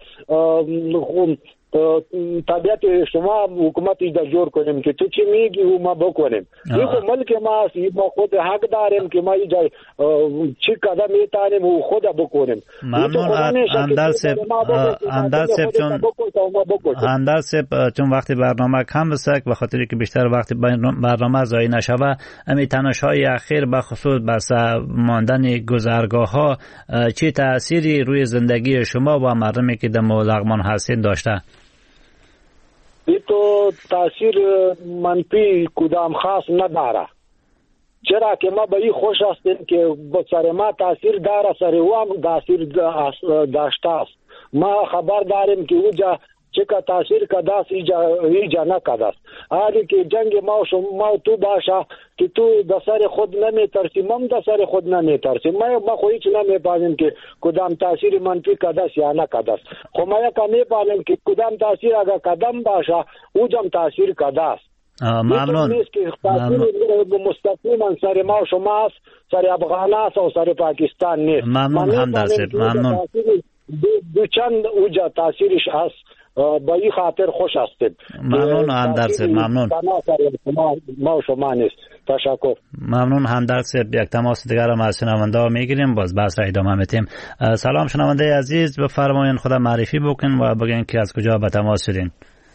طبیعت شما حکومت ایجاد جور کنیم که تو چی میگی و ما بکنیم. این خود ملک ما است، ما خود حق داریم که ما ایجاد چی قدم میتانیم و خود بکنیم. ممنون اندر سب اندر سب چون اندر سب چون وقتی برنامه کم بسک و خاطری که بیشتر وقتی برنامه زایی نشوه، امی تنش‌های اخیر بخصوص بس ماندن گذرگاه ها چه تأثیری روی زندگی شما و مردمی که در لغمان هستین داشته؟ ای تو تاثیر منفی کدام خاص نداره، چرا که ما به این خوش هستیم که سر ما تاثیر داره، سر او هم تاثیر داشته است. ما خبر داریم که اوجا چه که تاثیر کده است ایجا نکده است. حالی که جنگ ما و شما تو باشه که تو در سر خود نمی ترسی، من در سر خود نمی ترسی، ما ما خو هیچ نمی پانیم که کدام تاثیر منفی کده است یا نکده است. خو ما یک می پانیم که کدام تاثیر اگر کدام باشه اوجم تاثیر کده است. ممنون. نیست که تاثیر مستقیما سر ما و شما است، سر افغان است و سر پاکستان نیست. ممنون همدرد صاحب، ممنون. دو, دو چند اوجا تاثیرش هست، با این خاطر خوش هستید. ممنون همدرد صاحب، ممنون. ما و شما نیست. تشکر. ممنون همدرد صاحب. یک تماس دیگر هم از شنونده ها میگیریم، باز بحث را ادامه میتیم. سلام شنونده عزیز، بفرمایید خدا معرفی بکن و بگین که از کجا به تماس شدین.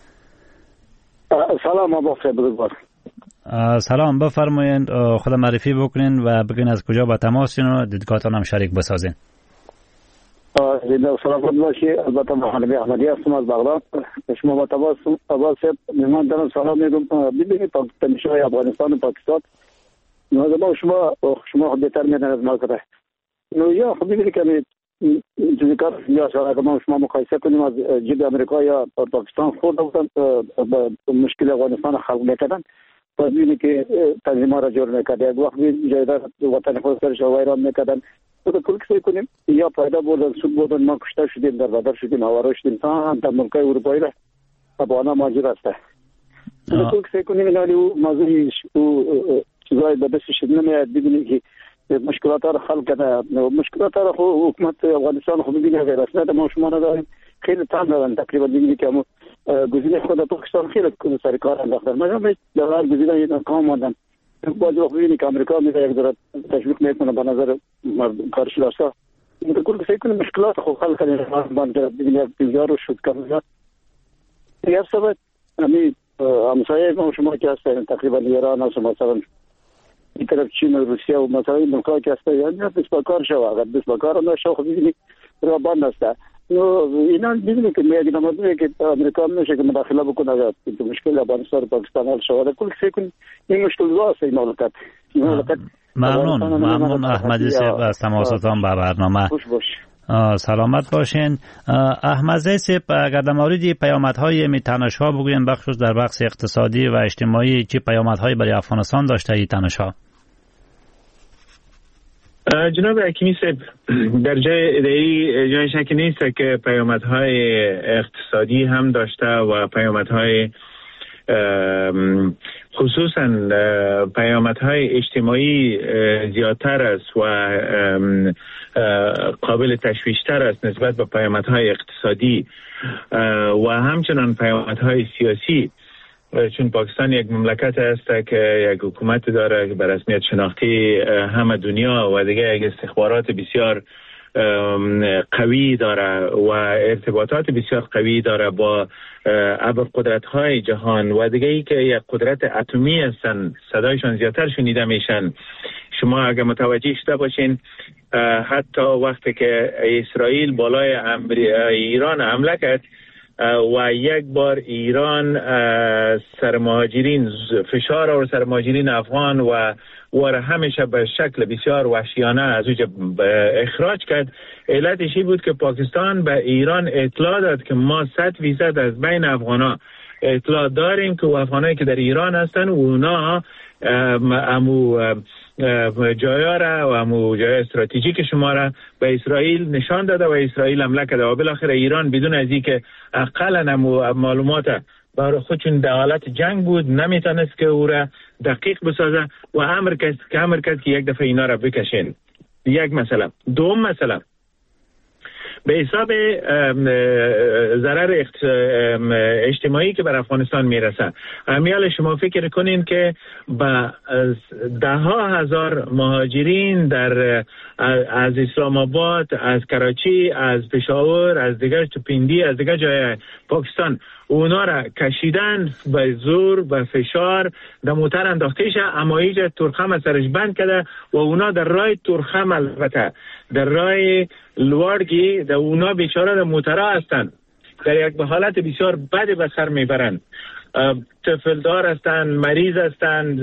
سلام ابو خیبر. سلام، بفرمایید خدا معرفی بکنین و بگین از کجا به تماس شدین و دیدگاهتان هم شریک بسازین. سلام باشی. البته محمد احمدی هستم از بغداد. شما با تماس عباس میمان دارم سلام میگم. ببینید تنش‌های افغانستان و پاکستان ما شما شما بهتر میدونید از ما کرده. نو یا خب ببینید که چیزی کار یا شاید ما شما مقایسه کنیم از جد امریکا یا پاکستان خود بودن با مشکل افغانستان خلق میکردن. پس ببینید که تنظیم‌ها را جور میکرد. یک وقت جایداد وطن خود سرش ویران میکردن. تو کل کسی کنیم یا پیدا بودن سود بودن ما کشته شدیم در بدر شدیم هوارا شدیم تا هم در ملکای اروپایی را افغانا ماجر هسته. تو کل کسی کنیم اینالی او موضوعی او چیزای به دستش نمیاد. ببینید که مشکلات را خلق کرده. مشکلات را خو حکومت افغانستان خو ببینید غیر اصلا ما شما نداریم. خیلی تام دارن تقریبا ببینید که همون گزینه خود پاکستان خیلی سر کار انداختن. مثلا در هر گزینه این کام ماندن. باز وقت ببینید که امریکا میره یک ذره تشویق میکنه به نظر کارشناسا. این کل فکر کنم مشکلات خو حل کنه باندې ببینید بسیار شد کنه. یا سبب همین همسایه ما شما که هستن تقریبا ایران است مثلا این طرف چین و روسیه و مثلا این ملک‌ها که هستن یعنی بسیار شو اگر بسیار نشه خو ببینید را باند است. نو اینا ببینید که میگه نمونه که امریکا نشه که مداخله بکنه اگر مشکل افغانستان و پاکستان حل شود. کل فکر کنم این مشکل واسه این مملکت. ممنون ممنون احمدی صاحب از تماستان به برنامه. خوش باش. سلامت باشین. احمدی صاحب اگر در مورد پیامدهای می تنش‌ها بگویم بخصوص در بخش اقتصادی و اجتماعی چه پیامدهایی برای افغانستان داشته این تنش‌ها؟ جناب حکیمی صاحب در جای ادعای جای شکی نیست که پیامدهای اقتصادی هم داشته و پیامدهای خصوصا پیامدهای اجتماعی زیادتر است و قابل تشویش‌تر است نسبت به پیامدهای اقتصادی و همچنان پیامدهای سیاسی، چون پاکستان یک مملکت است که یک حکومت داره که به رسمیت شناختی همه دنیا و دیگه یک استخبارات بسیار قوی داره و ارتباطات بسیار قوی داره با ابرقدرت‌های جهان و دیگه ای که یک قدرت اتمی هستن، صدایشان زیادتر شنیده میشن. شما اگر متوجه شده باشین حتی وقتی که اسرائیل بالای ایران حمله کرد و یک بار ایران سرمهاجرین فشار و سرمهاجرین افغان و و همیشه به شکل بسیار وحشیانه از اونجا اخراج کرد، علتش این بود که پاکستان به ایران اطلاع داد که ما صد فیصد از بین افغانا اطلاع داریم که افغانایی که در ایران هستن و اونا امو جایا را و امو جای استراتژیک شما را به اسرائیل نشان داده و اسرائیل حمله کرده و بالاخره ایران بدون از اینکه اقلا امو معلومات برای خودشون در حالت جنگ بود نمیتونست که او را دقیق بسازه و امر کرد که امر کرد که یک دفعه اینا را بکشین. یک مسئله. دوم مسئله به حساب ضرر اجتماعی که بر افغانستان میرسه، امیال شما فکر کنین که با ده ها هزار مهاجرین در از اسلام آباد، از کراچی، از پشاور، از دیگر توپیندی، از دیگر جای پاکستان اونا را کشیدن به زور به فشار در موتر انداخته شه، اما ایجا ترخم از سرش بند کرده و اونا در راه ترخم البته در راه لوارگی در اونا بیچاره در موترها هستن، در یک حالت بسیار بد به سر میبرند. طفلدار هستند، مریض هستند،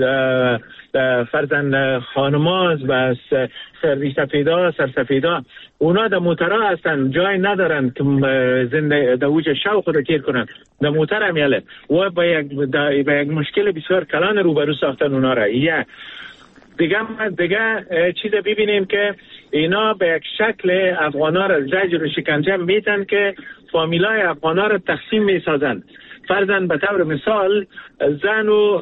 فرزند خانماز و سرسفیدا سرسفیدا اونا در موترها هستند، جای ندارن که زنده در وجه شو خود تیر کنن در موتر همیاله و با یک, با یک مشکل بسیار کلان روبرو ساختن اونا را. یا دیگه دیگه چیز ببینیم که اینا به یک شکل افغانا را زجر و شکنجه میتن که فامیلای افغانا را تقسیم میسازن. فرضاً به طور مثال زن و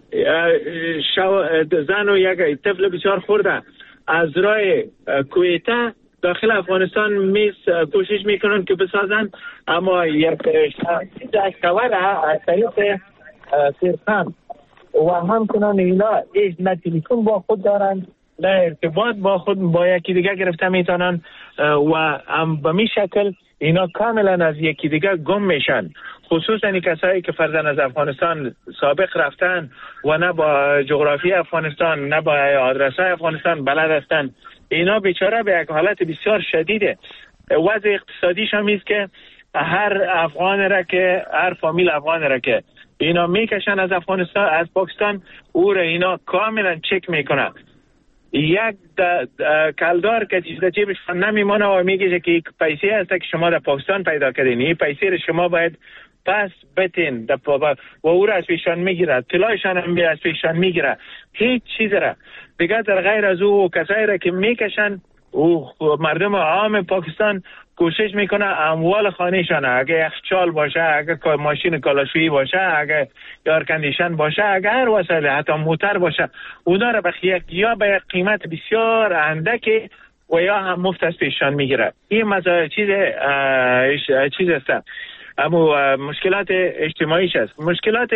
شو زن و یک طفل بسیار خورده از راه کویته داخل افغانستان میز کوشش میکنن که بسازن، اما یک شکوه از طریق سرخم و همکنان اینا ایش نه تلفن با خود دارن نه ارتباط با خود با یکی دیگه گرفته میتونن و به می شکل اینا کاملا از یکی دیگه گم میشن، خصوصا این کسایی که فرزن از افغانستان سابق رفتن و نه با جغرافی افغانستان نه با آدرس های افغانستان بلد هستن. اینا بیچاره به یک حالت بسیار شدیده. وضع اقتصادیش هم است که هر افغان را که هر فامیل افغان را که اینا میکشن از افغانستان از پاکستان او را اینا کاملا چک میکنن. یک کلدار که چیز در جیبش نمیمانه و میگه که یک پیسه هست که شما در پاکستان پیدا کردین، این پیسه را شما باید پس بتین و او را از پیشان میگیره، طلایشان هم از پیشان میگیره، هیچ چیز را دیگه در غیر از او کسایی را که میکشن او مردم عام پاکستان کوشش میکنه اموال خانهشان، اگه یخچال باشه، اگه ماشین کالاشویی باشه، اگه ایار کندیشن باشه، اگه هر وسیله حتی موتر باشه، اونا را به یا به قیمت بسیار اندک و یا هم مفت از پیشان میگیره. این مثلا چیز چیز است. اما مشکلات اجتماعیش است. مشکلات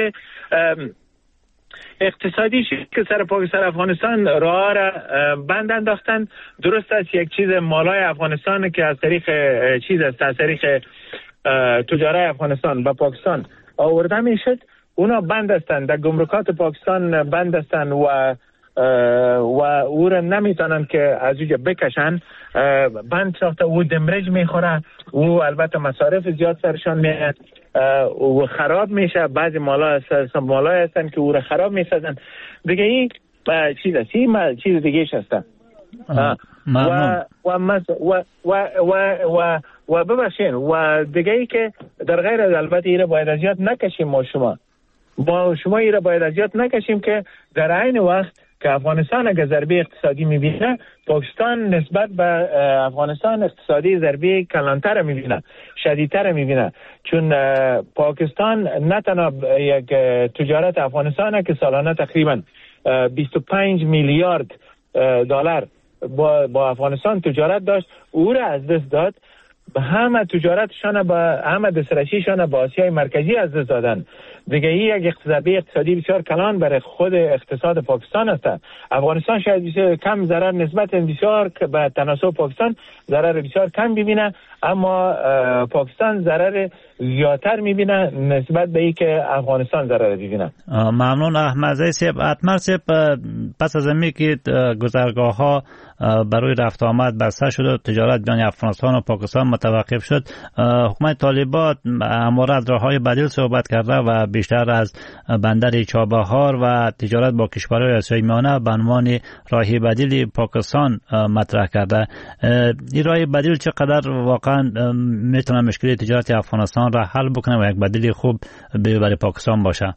اقتصادیش که سر پاکستان افغانستان راه را بند انداختن. درست است یک چیز مالای افغانستان که از طریق چیز است از طریق تجارت افغانستان به پاکستان آورده میشد، اونا بند هستند در گمرکات پاکستان بند هستند و و او را نمیتونن که از اونجا بکشن، بند ساخته او دمرج میخوره، او البته مصارف زیاد سرشان میاد و خراب میشه. بعضی مالا هستن مالای هستن که او را خراب میسازن دیگه. این چیز است، این چیز دیگه هستن و و و و و و ببخشین و دیگه ای که در غیر از البته ایره باید ازیاد نکشیم، ما شما ما شما ایره باید ازیاد نکشیم که در عین وقت که افغانستان اگر ضربه اقتصادی میبینه، پاکستان نسبت به افغانستان اقتصادی ضربه کلانتر میبینه، شدیدتر میبینه، چون پاکستان نه تنها یک تجارت افغانستانه که سالانه تقریبا بیست و پنج میلیارد دلار با با افغانستان تجارت داشت، او را از دست داد همه تجارتشان با همه دسترسیشان با آسیای مرکزی از دست دادن. دیگه این یک اقتصادی اقتصادی بسیار کلان برای خود اقتصاد پاکستان است. افغانستان شاید بسیار کم ضرر نسبت بسیار به تناسب پاکستان ضرر بسیار کم ببینه، اما پاکستان ضرر زیادتر میبینه نسبت به ای که افغانستان ضرر ببینه. ممنون احمد صاحب. اتمر صاحب، پس از اینکه که گذرگاه ها برای رفت آمد بسته شد و تجارت بین افغانستان و پاکستان متوقف شد، حکومت طالبان همواره از راههای بدیل صحبت کرده و بیشتر از بندر چابهار و تجارت با کشورهای آسیای میانه به عنوان راه بدیل پاکستان مطرح کرده. این راه بدیل چقدر واقعا میتونه مشکل تجارت افغانستان را حل بکنه و یک بدیل خوب برای پاکستان باشه؟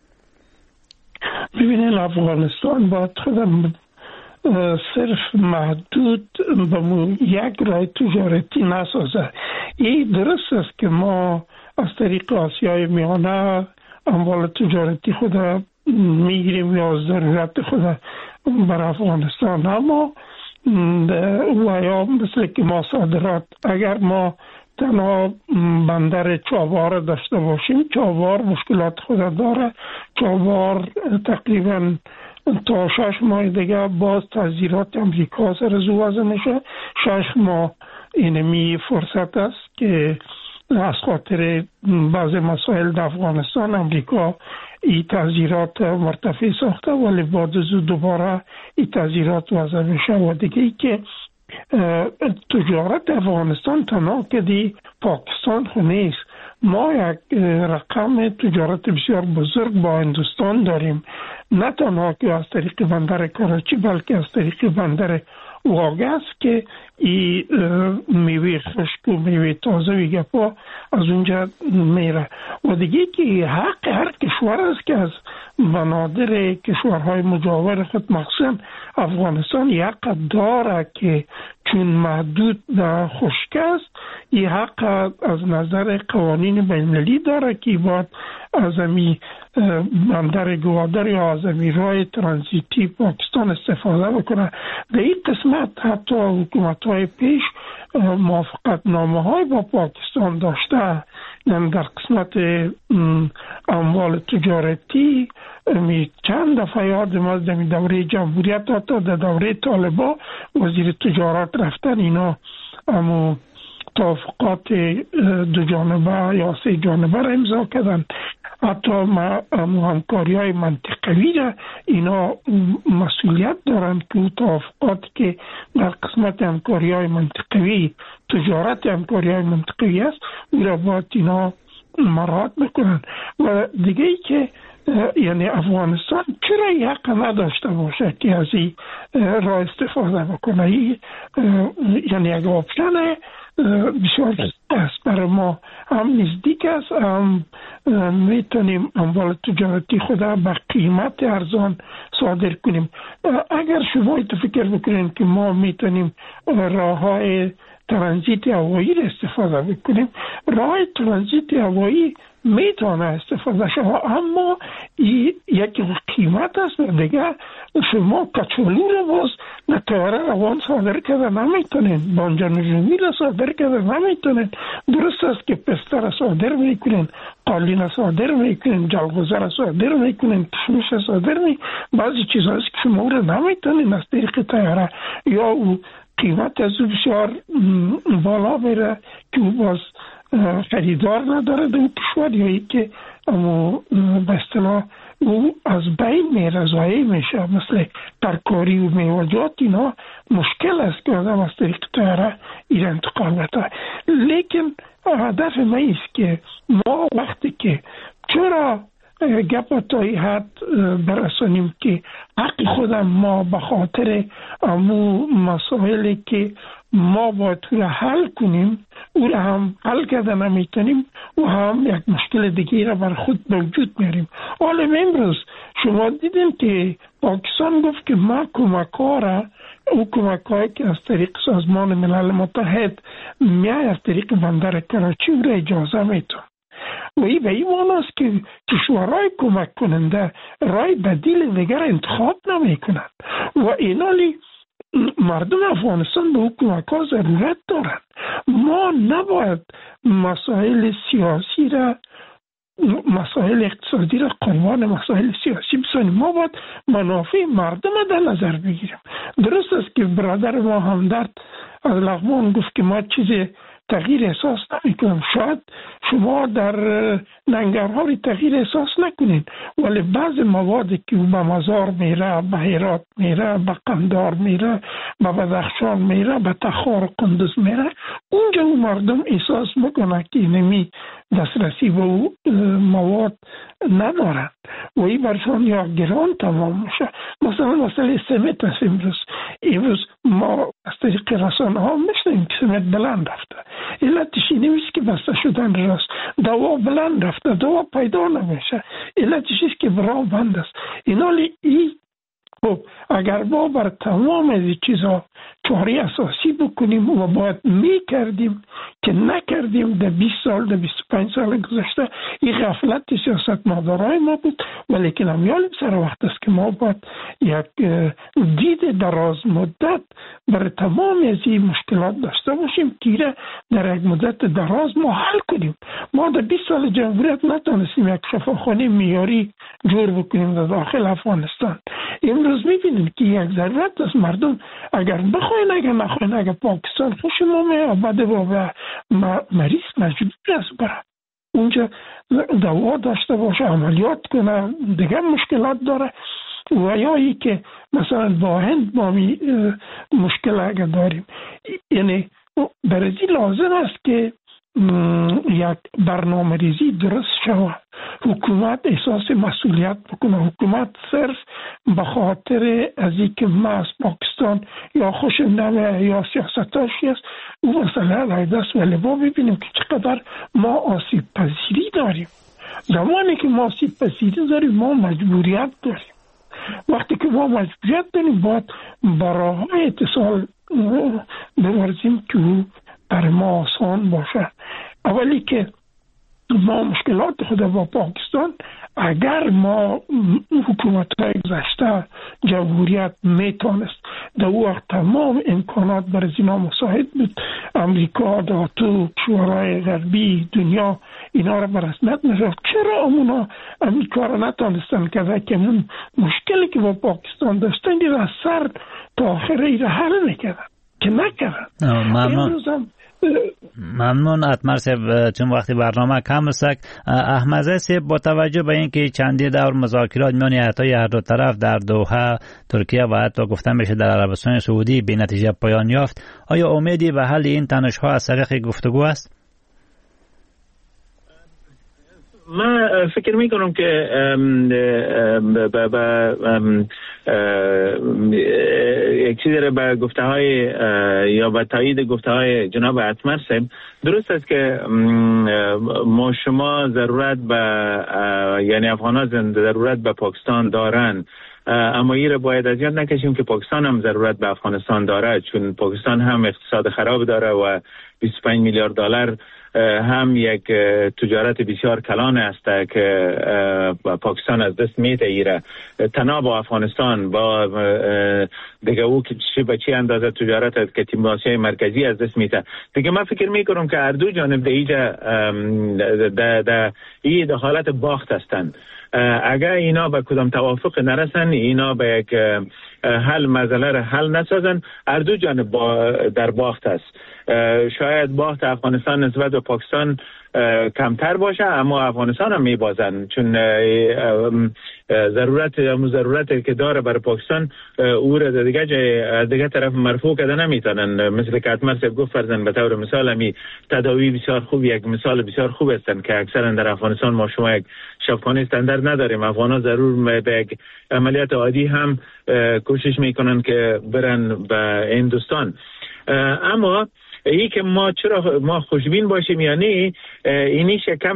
ببینید، افغانستان باید خودم صرف محدود به یک راه تجارتی نسازه. این درست است که ما از طریق آسیای میانه اموال تجارتی خود میگیریم یا ضرورت خود بر افغانستان، اما و یا مثل که ما صادرات، اگر ما تنها بندر چابهار داشته باشیم، چابهار مشکلات خود داره. چابهار تقریبا تا شش ماه دیگه باز تحذیرات امریکا سر زوازه میشه. شش ماه اینمی فرصت است که از خاطر بعض مسائل در افغانستان امریکا این تحذیرات مرتفع ساخته، ولی بعد از دوباره این تحذیرات وضع میشه. و دیگه ای که تجارت افغانستان تنها که دی پاکستان خو نیست، ما یک رقم تجارت بسیار بزرگ با هندوستان داریم، نه تنها که از طریق بندر کراچی بلکه از طریق بندر واگس که این میوه خشک و میوه تازه و گپا از اونجا میره. و دیگه که حق هر کشور است که از بنادر کشورهای مجاور خود مخصوصا افغانستان یک حق داره که چون محدود در خشک است، این حق از نظر قوانین بین‌المللی داره که باید از امی بندر گوادر یا از امی راه ترانزیتی پاکستان استفاده بکنه. در این قسمت حتی حکومت‌های پیش موافقت نامه های با پاکستان داشته، یعنی در قسمت اموال تجارتی می چند دفعه یاد ما در دوره جمهوریت حتی در دوره طالبان وزیر تجارت رفتن اینا اما توافقات دو جانبه یا سه جانبه را امضا کردن. حتی همکاری های منطقوی را اینا مسئولیت دارند که توافقات که در قسمت همکاری های منطقوی تجارت همکاری های منطقوی است او را باید اینا مراعات بکنن. و دیگه ای که یعنی افغانستان چرا یک حق نداشته باشه که از این راه استفاده بکنه؟ یعنی یک آپشن بسیار است برای ما، هم نزدیک است، هم میتونیم اموال تجارتی خود به قیمت ارزان صادر کنیم. اگر شما فکر بکنید که ما میتونیم راه های ترانزیت هوایی را استفاده بکنیم، راه ترانزیت هوایی میتونه استفاده شود، اما یک قیمت است. دیگه شما کچالو رو باز به طیاره روان صادر کرده نمیتونین، بانجان نجومی رو صادر کرده نمیتونین. درست است که پسته رو صادر میکنین، قالین رو صادر میکنین، جلغوزه رو صادر میکنین، کشمش رو صادر میکنین، بعضی چیزهایی که شما رو نمیتونین از طریق طیاره یا او قیمت از بسیار بالا میره که او باز خریدار نداره در کشور، یا ای که به اصطلاح او از بین میره، ضایع میشه. مثل ترکاری و میوجات اینا مشکل است که آدم از طریق طیاره این انتقال بده. لیکن هدف ما است که ما وقتی که چرا گپ تا این حد برسانیم که حق خودم ما به خاطر امو مسائلی که ما باید او را حل کنیم او را هم حل کرده نمیتونیم و هم یک مشکل دیگه را بر خود به وجود میاریم. حالا امروز شما دیدیم که پاکستان گفت که ما کمک را او کمک هایی که از طریق سازمان ملل متحد میای از طریق بندر کراچی او را اجازه میتون و این به این معنی است که کشورهای کمک کننده رای بدیل دیگر انتخاب نمی کنند و اینالی مردم افغانستان به کمک ها ضرورت دارند. ما نباید مسائل سیاسی را مسائل اقتصادی را قربان مسائل سیاسی بسازیم. ما باید منافع مردم را در نظر بگیریم. درست است که برادر ما همدرد از لغمان گفت که ما چیز تغییر احساس نمیکنم. شاید شما در ننگرهار تغییر احساس نکنید، ولی بعض موادی که به مزار میره، به هرات میره، به قندار میره، به بدخشان میره، به تخار و قندوز میره، اونجا اون مردم احساس میکنه که اینمی دسترسی به او مواد ندارند و این برشان یا گران تمام میشه. مثلا مسئله سمت است. امروز امروز ما از طریق رسانه ها میشنیم که سمت بلند رفته. علتش این نیست که بسته شدن راست، دوا بلند رفته، دوا پیدا نمیشه. علتش است که برا بند است. اینالی ای خب اگر ما بر تمام از چیزها چاره اساسی بکنیم و باید میکردیم که نکردیم در بیست سال در بیست و پنج سال گذشته، این غفلت سیاست مدارای ما بود. ولیکن امیال سر وقت است که ما باید یک دید دراز مدت بر تمام از این مشکلات داشته باشیم که در یک مدت دراز ما حل کنیم. ما در بیست سال جمهوریت نتونستیم یک شفاخانه معیاری جور بکنیم در داخل افغانستان. امروز میبینیم که یک ضرورت است مردم اگر بخواین اگر نخواین اگر پاکستان خوش ما بعد با مریض مجبور است برد اونجا دوا داشته باشه، عملیات کنه، دیگه مشکلات داره. و یا ای که مثلا با هند ما می مشکل اگر داریم، یعنی برای لازم است که یک برنامه ریزی درست شود. حکومت احساس مسئولیت بکنه. حکومت صرف به خاطر از اینکه ما از پاکستان یا خوشم نمیاد یا سیاستاشی است او مسئله علیه است. ولی ما ببینیم که چقدر ما آسیب پذیری داریم. زمانی که ما آسیب پذیری داریم ما مجبوریت داریم. وقتی که ما مجبوریت داریم باید برای اتصال بورزیم که برای ما آسان باشه. اولی که ما مشکلات خود با پاکستان اگر ما حکومت های گذشته جمهوریت میتونست در وقت تمام امکانات برای اینا مساعد بود، امریکا، داتو، شورای غربی، دنیا اینا را به رسمیت نشد، چرا امونا امریکا را نتونستن که که اون مشکلی که با پاکستان داشتن این را سر تا آخر ای را حل میکردن که نکردن. ممنون ممنون اتمر صاحب. چون وقتی برنامه کم است، احمد صاحب با توجه به اینکه چندی دور مذاکرات میان هیئت‌های هر دو طرف در دوحه، ترکیه و حتی گفتن بشه در عربستان سعودی به نتیجه پایان یافت، آیا امیدی به حل این تنش‌ها از طریق گفتگو است؟ من فکر می کنم که یک چیزی را به گفته های یا به تایید گفته های جناب اتمر صاحب، درست است که ما شما ضرورت به یعنی افغان ها ضرورت به پاکستان دارن، اما این را باید از یاد نکشیم که پاکستان هم ضرورت به افغانستان داره، چون پاکستان هم اقتصاد خراب داره و بیست و پنج میلیارد دلار هم یک تجارت بسیار کلان است که پاکستان از دست میده. ایره تنها با افغانستان با دیگه او که چی به چی اندازه تجارت که تیم آسیای مرکزی از دست میده دیگه. من فکر میکنم که هر دو جانب در اینجا در در این حالت باخت هستند. اگر اینا به کدام توافق نرسن، اینا به یک حل مسئله را حل نسازن، هر دو جانب با در باخت است. شاید باخت افغانستان نسبت به پاکستان کمتر باشه، اما افغانستان هم میبازن، چون ضرورت یا ضرورتی که داره برای پاکستان او را دیگه جای دیگه طرف مرفوع کرده نمیتونن. مثل که اتمر صاحب گفت فرضاً به طور مثال همی تداوی بسیار خوب، یک مثال بسیار خوب هستن که اکثرا در افغانستان ما شما یک شفاخانه استاندارد نداریم. افغانا ضرور به یک عملیات عادی هم کوشش میکنن که برن به هندوستان. اما ای که ما چرا ما خوشبین باشیم یا نه، اینی شکم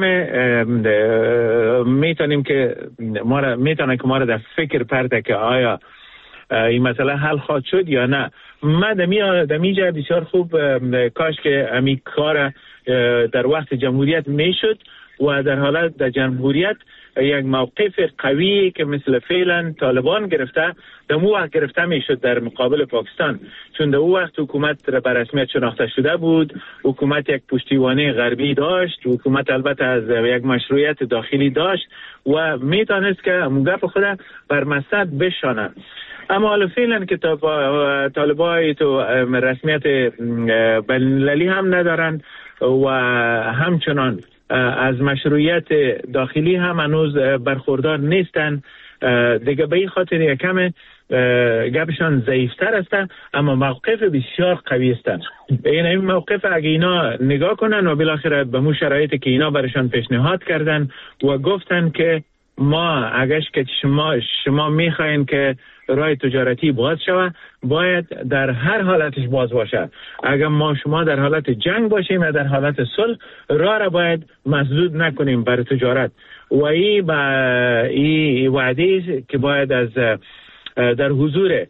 میتونیم که ما را میتونه که ما را در فکر پرده که آیا این مسئله حل خواهد شد یا نه. من دمی دمیجا بسیار خوب کاش که امی کار در وقت جمهوریت میشد و در حالت در جمهوریت یک موقف قوی که مثل فعلا طالبان گرفته در مو وقت گرفته میشد در مقابل پاکستان، چون در او وقت حکومت به رسمیت شناخته شده بود، حکومت یک پشتیبانی غربی داشت، حکومت البته از یک مشروعیت داخلی داشت و میتونست که موقف خود بر مسند بشانه. اما حالا فعلا که طالبای تو رسمیت بین‌المللی هم ندارن و همچنان از مشروعیت داخلی هم هنوز برخوردار نیستن، دیگه به این خاطر یکم گپشان ضعیفتر هستن، اما موقف بسیار قوی هستن. این این موقف اگه اینا نگاه کنن و بالاخره به مو شرایطی که اینا برشان پیشنهاد کردن و گفتن که ما اگه که شما شما میخواین که راه تجارتی باز شوه، باید در هر حالتش باز باشه. اگر ما شما در حالت جنگ باشیم یا در حالت صلح، راه را باید مسدود نکنیم بر تجارت. و این با این وعده که باید از در حضور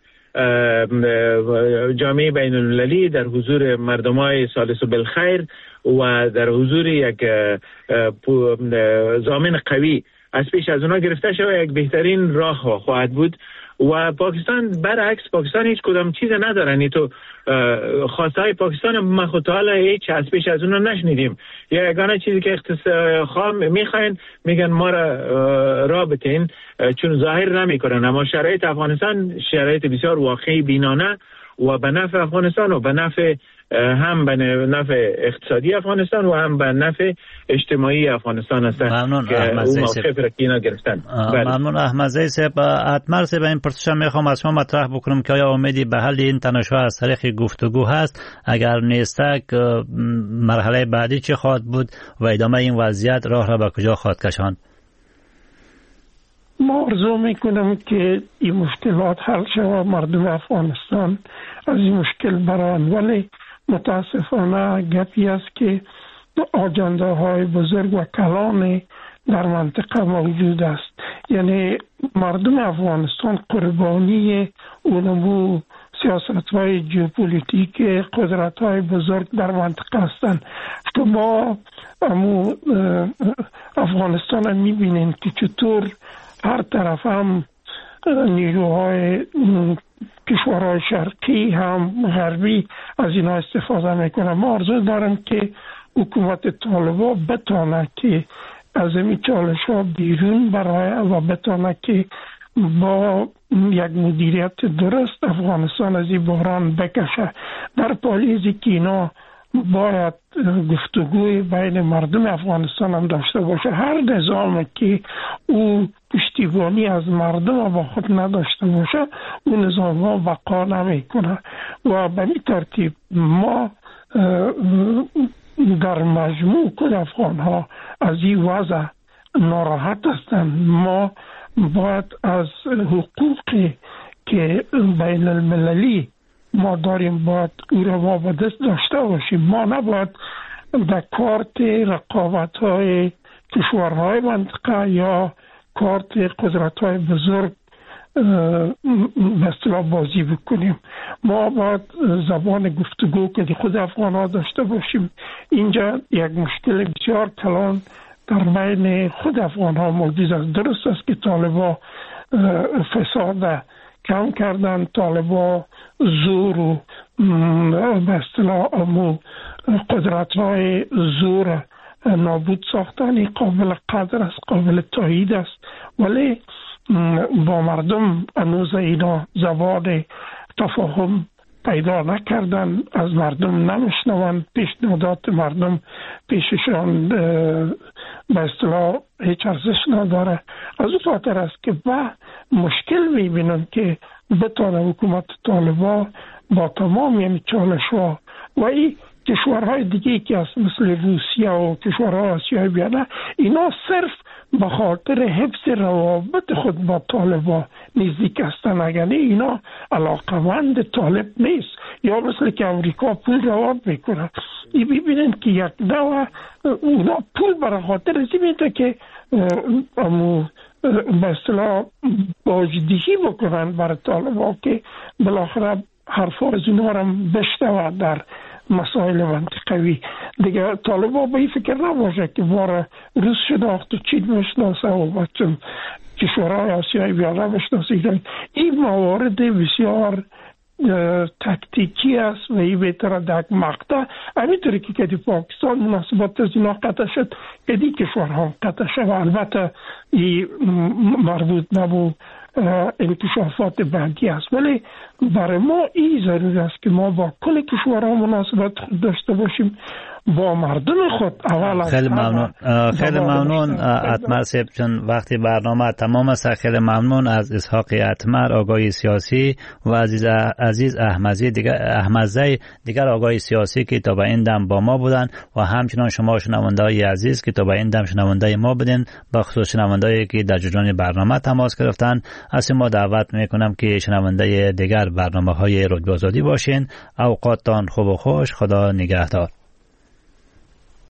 جامعه بین المللی، در حضور مردمای سالس و بالخیر و در حضور یک ضامن قوی از پیش از اونا گرفته شده، یک بهترین راه خواهد بود. و پاکستان برعکس، پاکستان هیچ کدام چیز ندارن. ای تو خواسته های پاکستان ما خود حالا هیچ از پیش از اونا نشنیدیم. یا یگانه چیزی که اختصاص خام میخواین میگن ما را رابطین، چون ظاهر نمیکنن. اما شرایط افغانستان شرایط بسیار واقعی بینانه و به نفع افغانستان و به نفع هم به نفع اقتصادی افغانستان و هم به نفع اجتماعی افغانستان هستن. ممنون که احمد اون موقف را که اینا گرفتن. ممنون احمد زی صاحب. اتمر صاحب این پرسشم میخوام از شما مطرح بکنم که آیا امیدی به حل این تنش‌ها از طریق گفتگو هست؟ اگر نیستک مرحله بعدی چه خواهد بود و ادامه این وضعیت راه را به کجا خواهد کشاند؟ ما آرزو میکنم که این مشکلات حل شود، مردم افغانستان از این مشکل بران، ولی متاسفانه گپی است که آجنده های بزرگ و کلان در منطقه موجود است. یعنی مردم افغانستان قربانی اونمو سیاست های جیوپولیتیک قدرت های بزرگ در منطقه هستند. شما امو افغانستان هم میبینین که چطور هر طرف هم نیروهای کشورهای شرقی هم غربی از اینا استفاده میکنه. ما آرزو دارم که حکومت طالبان بتونه که از این چالش ها بیرون برای و بتونه که با یک مدیریت درست افغانستان از این بحران بکشه. در پالیزی که اینا باید گفتگوی بین مردم افغانستان هم داشته باشه. هر نظام که او پشتیبانی از مردم با خود نداشته باشه، اون نظام ها بقا نمی کنه. و به این ترتیب ما در مجموع کل افغان ها از این وضع ناراحت هستند. ما باید از حقوقی که بین المللی ما داریم باید او را ما به دست داشته باشیم. ما نباید در کارت رقابت های کشورهای منطقه یا کارت قدرت های بزرگ به اصطلاح بازی بکنیم. ما باید زبان گفتگو که خود افغان ها داشته باشیم. اینجا یک مشکل بسیار کلان در بین خود افغان ها موجود است. درست است که طالبا فساد کم کردن، طالبا زور و به اصطلاح قدرت های زور نابود ساختن قابل قدر است، قابل تایید است، ولی با مردم هنوز اینا زبان تفاهم پیدا نکردن، از مردم نمیشنوند، پیشنهادات مردم پیششان به اصطلاح هیچ ارزش نداره. از اون خاطر است که با مشکل میبینن که بتونه حکومت طالبان با تمام یعنی چالش ها و این کشورهای دیگه که هست مثل روسیه و کشورهای آسیای بیانه، اینا صرف به خاطر حفظ روابط خود با طالبان نزدیک هستن، اگر اینا علاقمند طالب نیست. یا مثل که امریکا پول رواب میکنه، ای ببینن که یک نوع اونا پول برای خاطر ازی میده که امو به اصطلاح باجدهی بکنن برای طالبان که بالاخره حرفا از اونا هم بشنوه در مسائل منطقوی. دیگه طالبان به این فکر نباشه که باره روس شناخت و چین بشناسه و کشورهای آسیایی بیاره بشناسه. این موارد بسیار تکتیکی است و این بهتره در مقطع همینطوری که که پاکستان مناسبات از اینا قطع شد که دی کشورها قطع شد و البته این مربوط نبود انکشافات بعدی است، ولی برای ما این ضروری است که ما با کل کشورها مناسبت داشته باشیم، با مردم خود اول. خیلی ممنون، خیلی ممنون اتمر صاحب، چون وقتی برنامه تمام است. خیلی ممنون از اسحاق اتمر، آگاهی سیاسی، و عزیز عزیز احمدی دیگر احمدزی دیگر آگاهی سیاسی که تا به این دم با ما بودن، و همچنان شما شنونده‌های عزیز که تا به این دم شنونده ما بودین، با خصوص شنونده‌ای که در جریان برنامه تماس گرفتن. از ما دعوت میکنم که شنونده دیگر برنامه‌های رادیو آزادی باشین. اوقاتتان خوب و خوش. خدا نگهدار.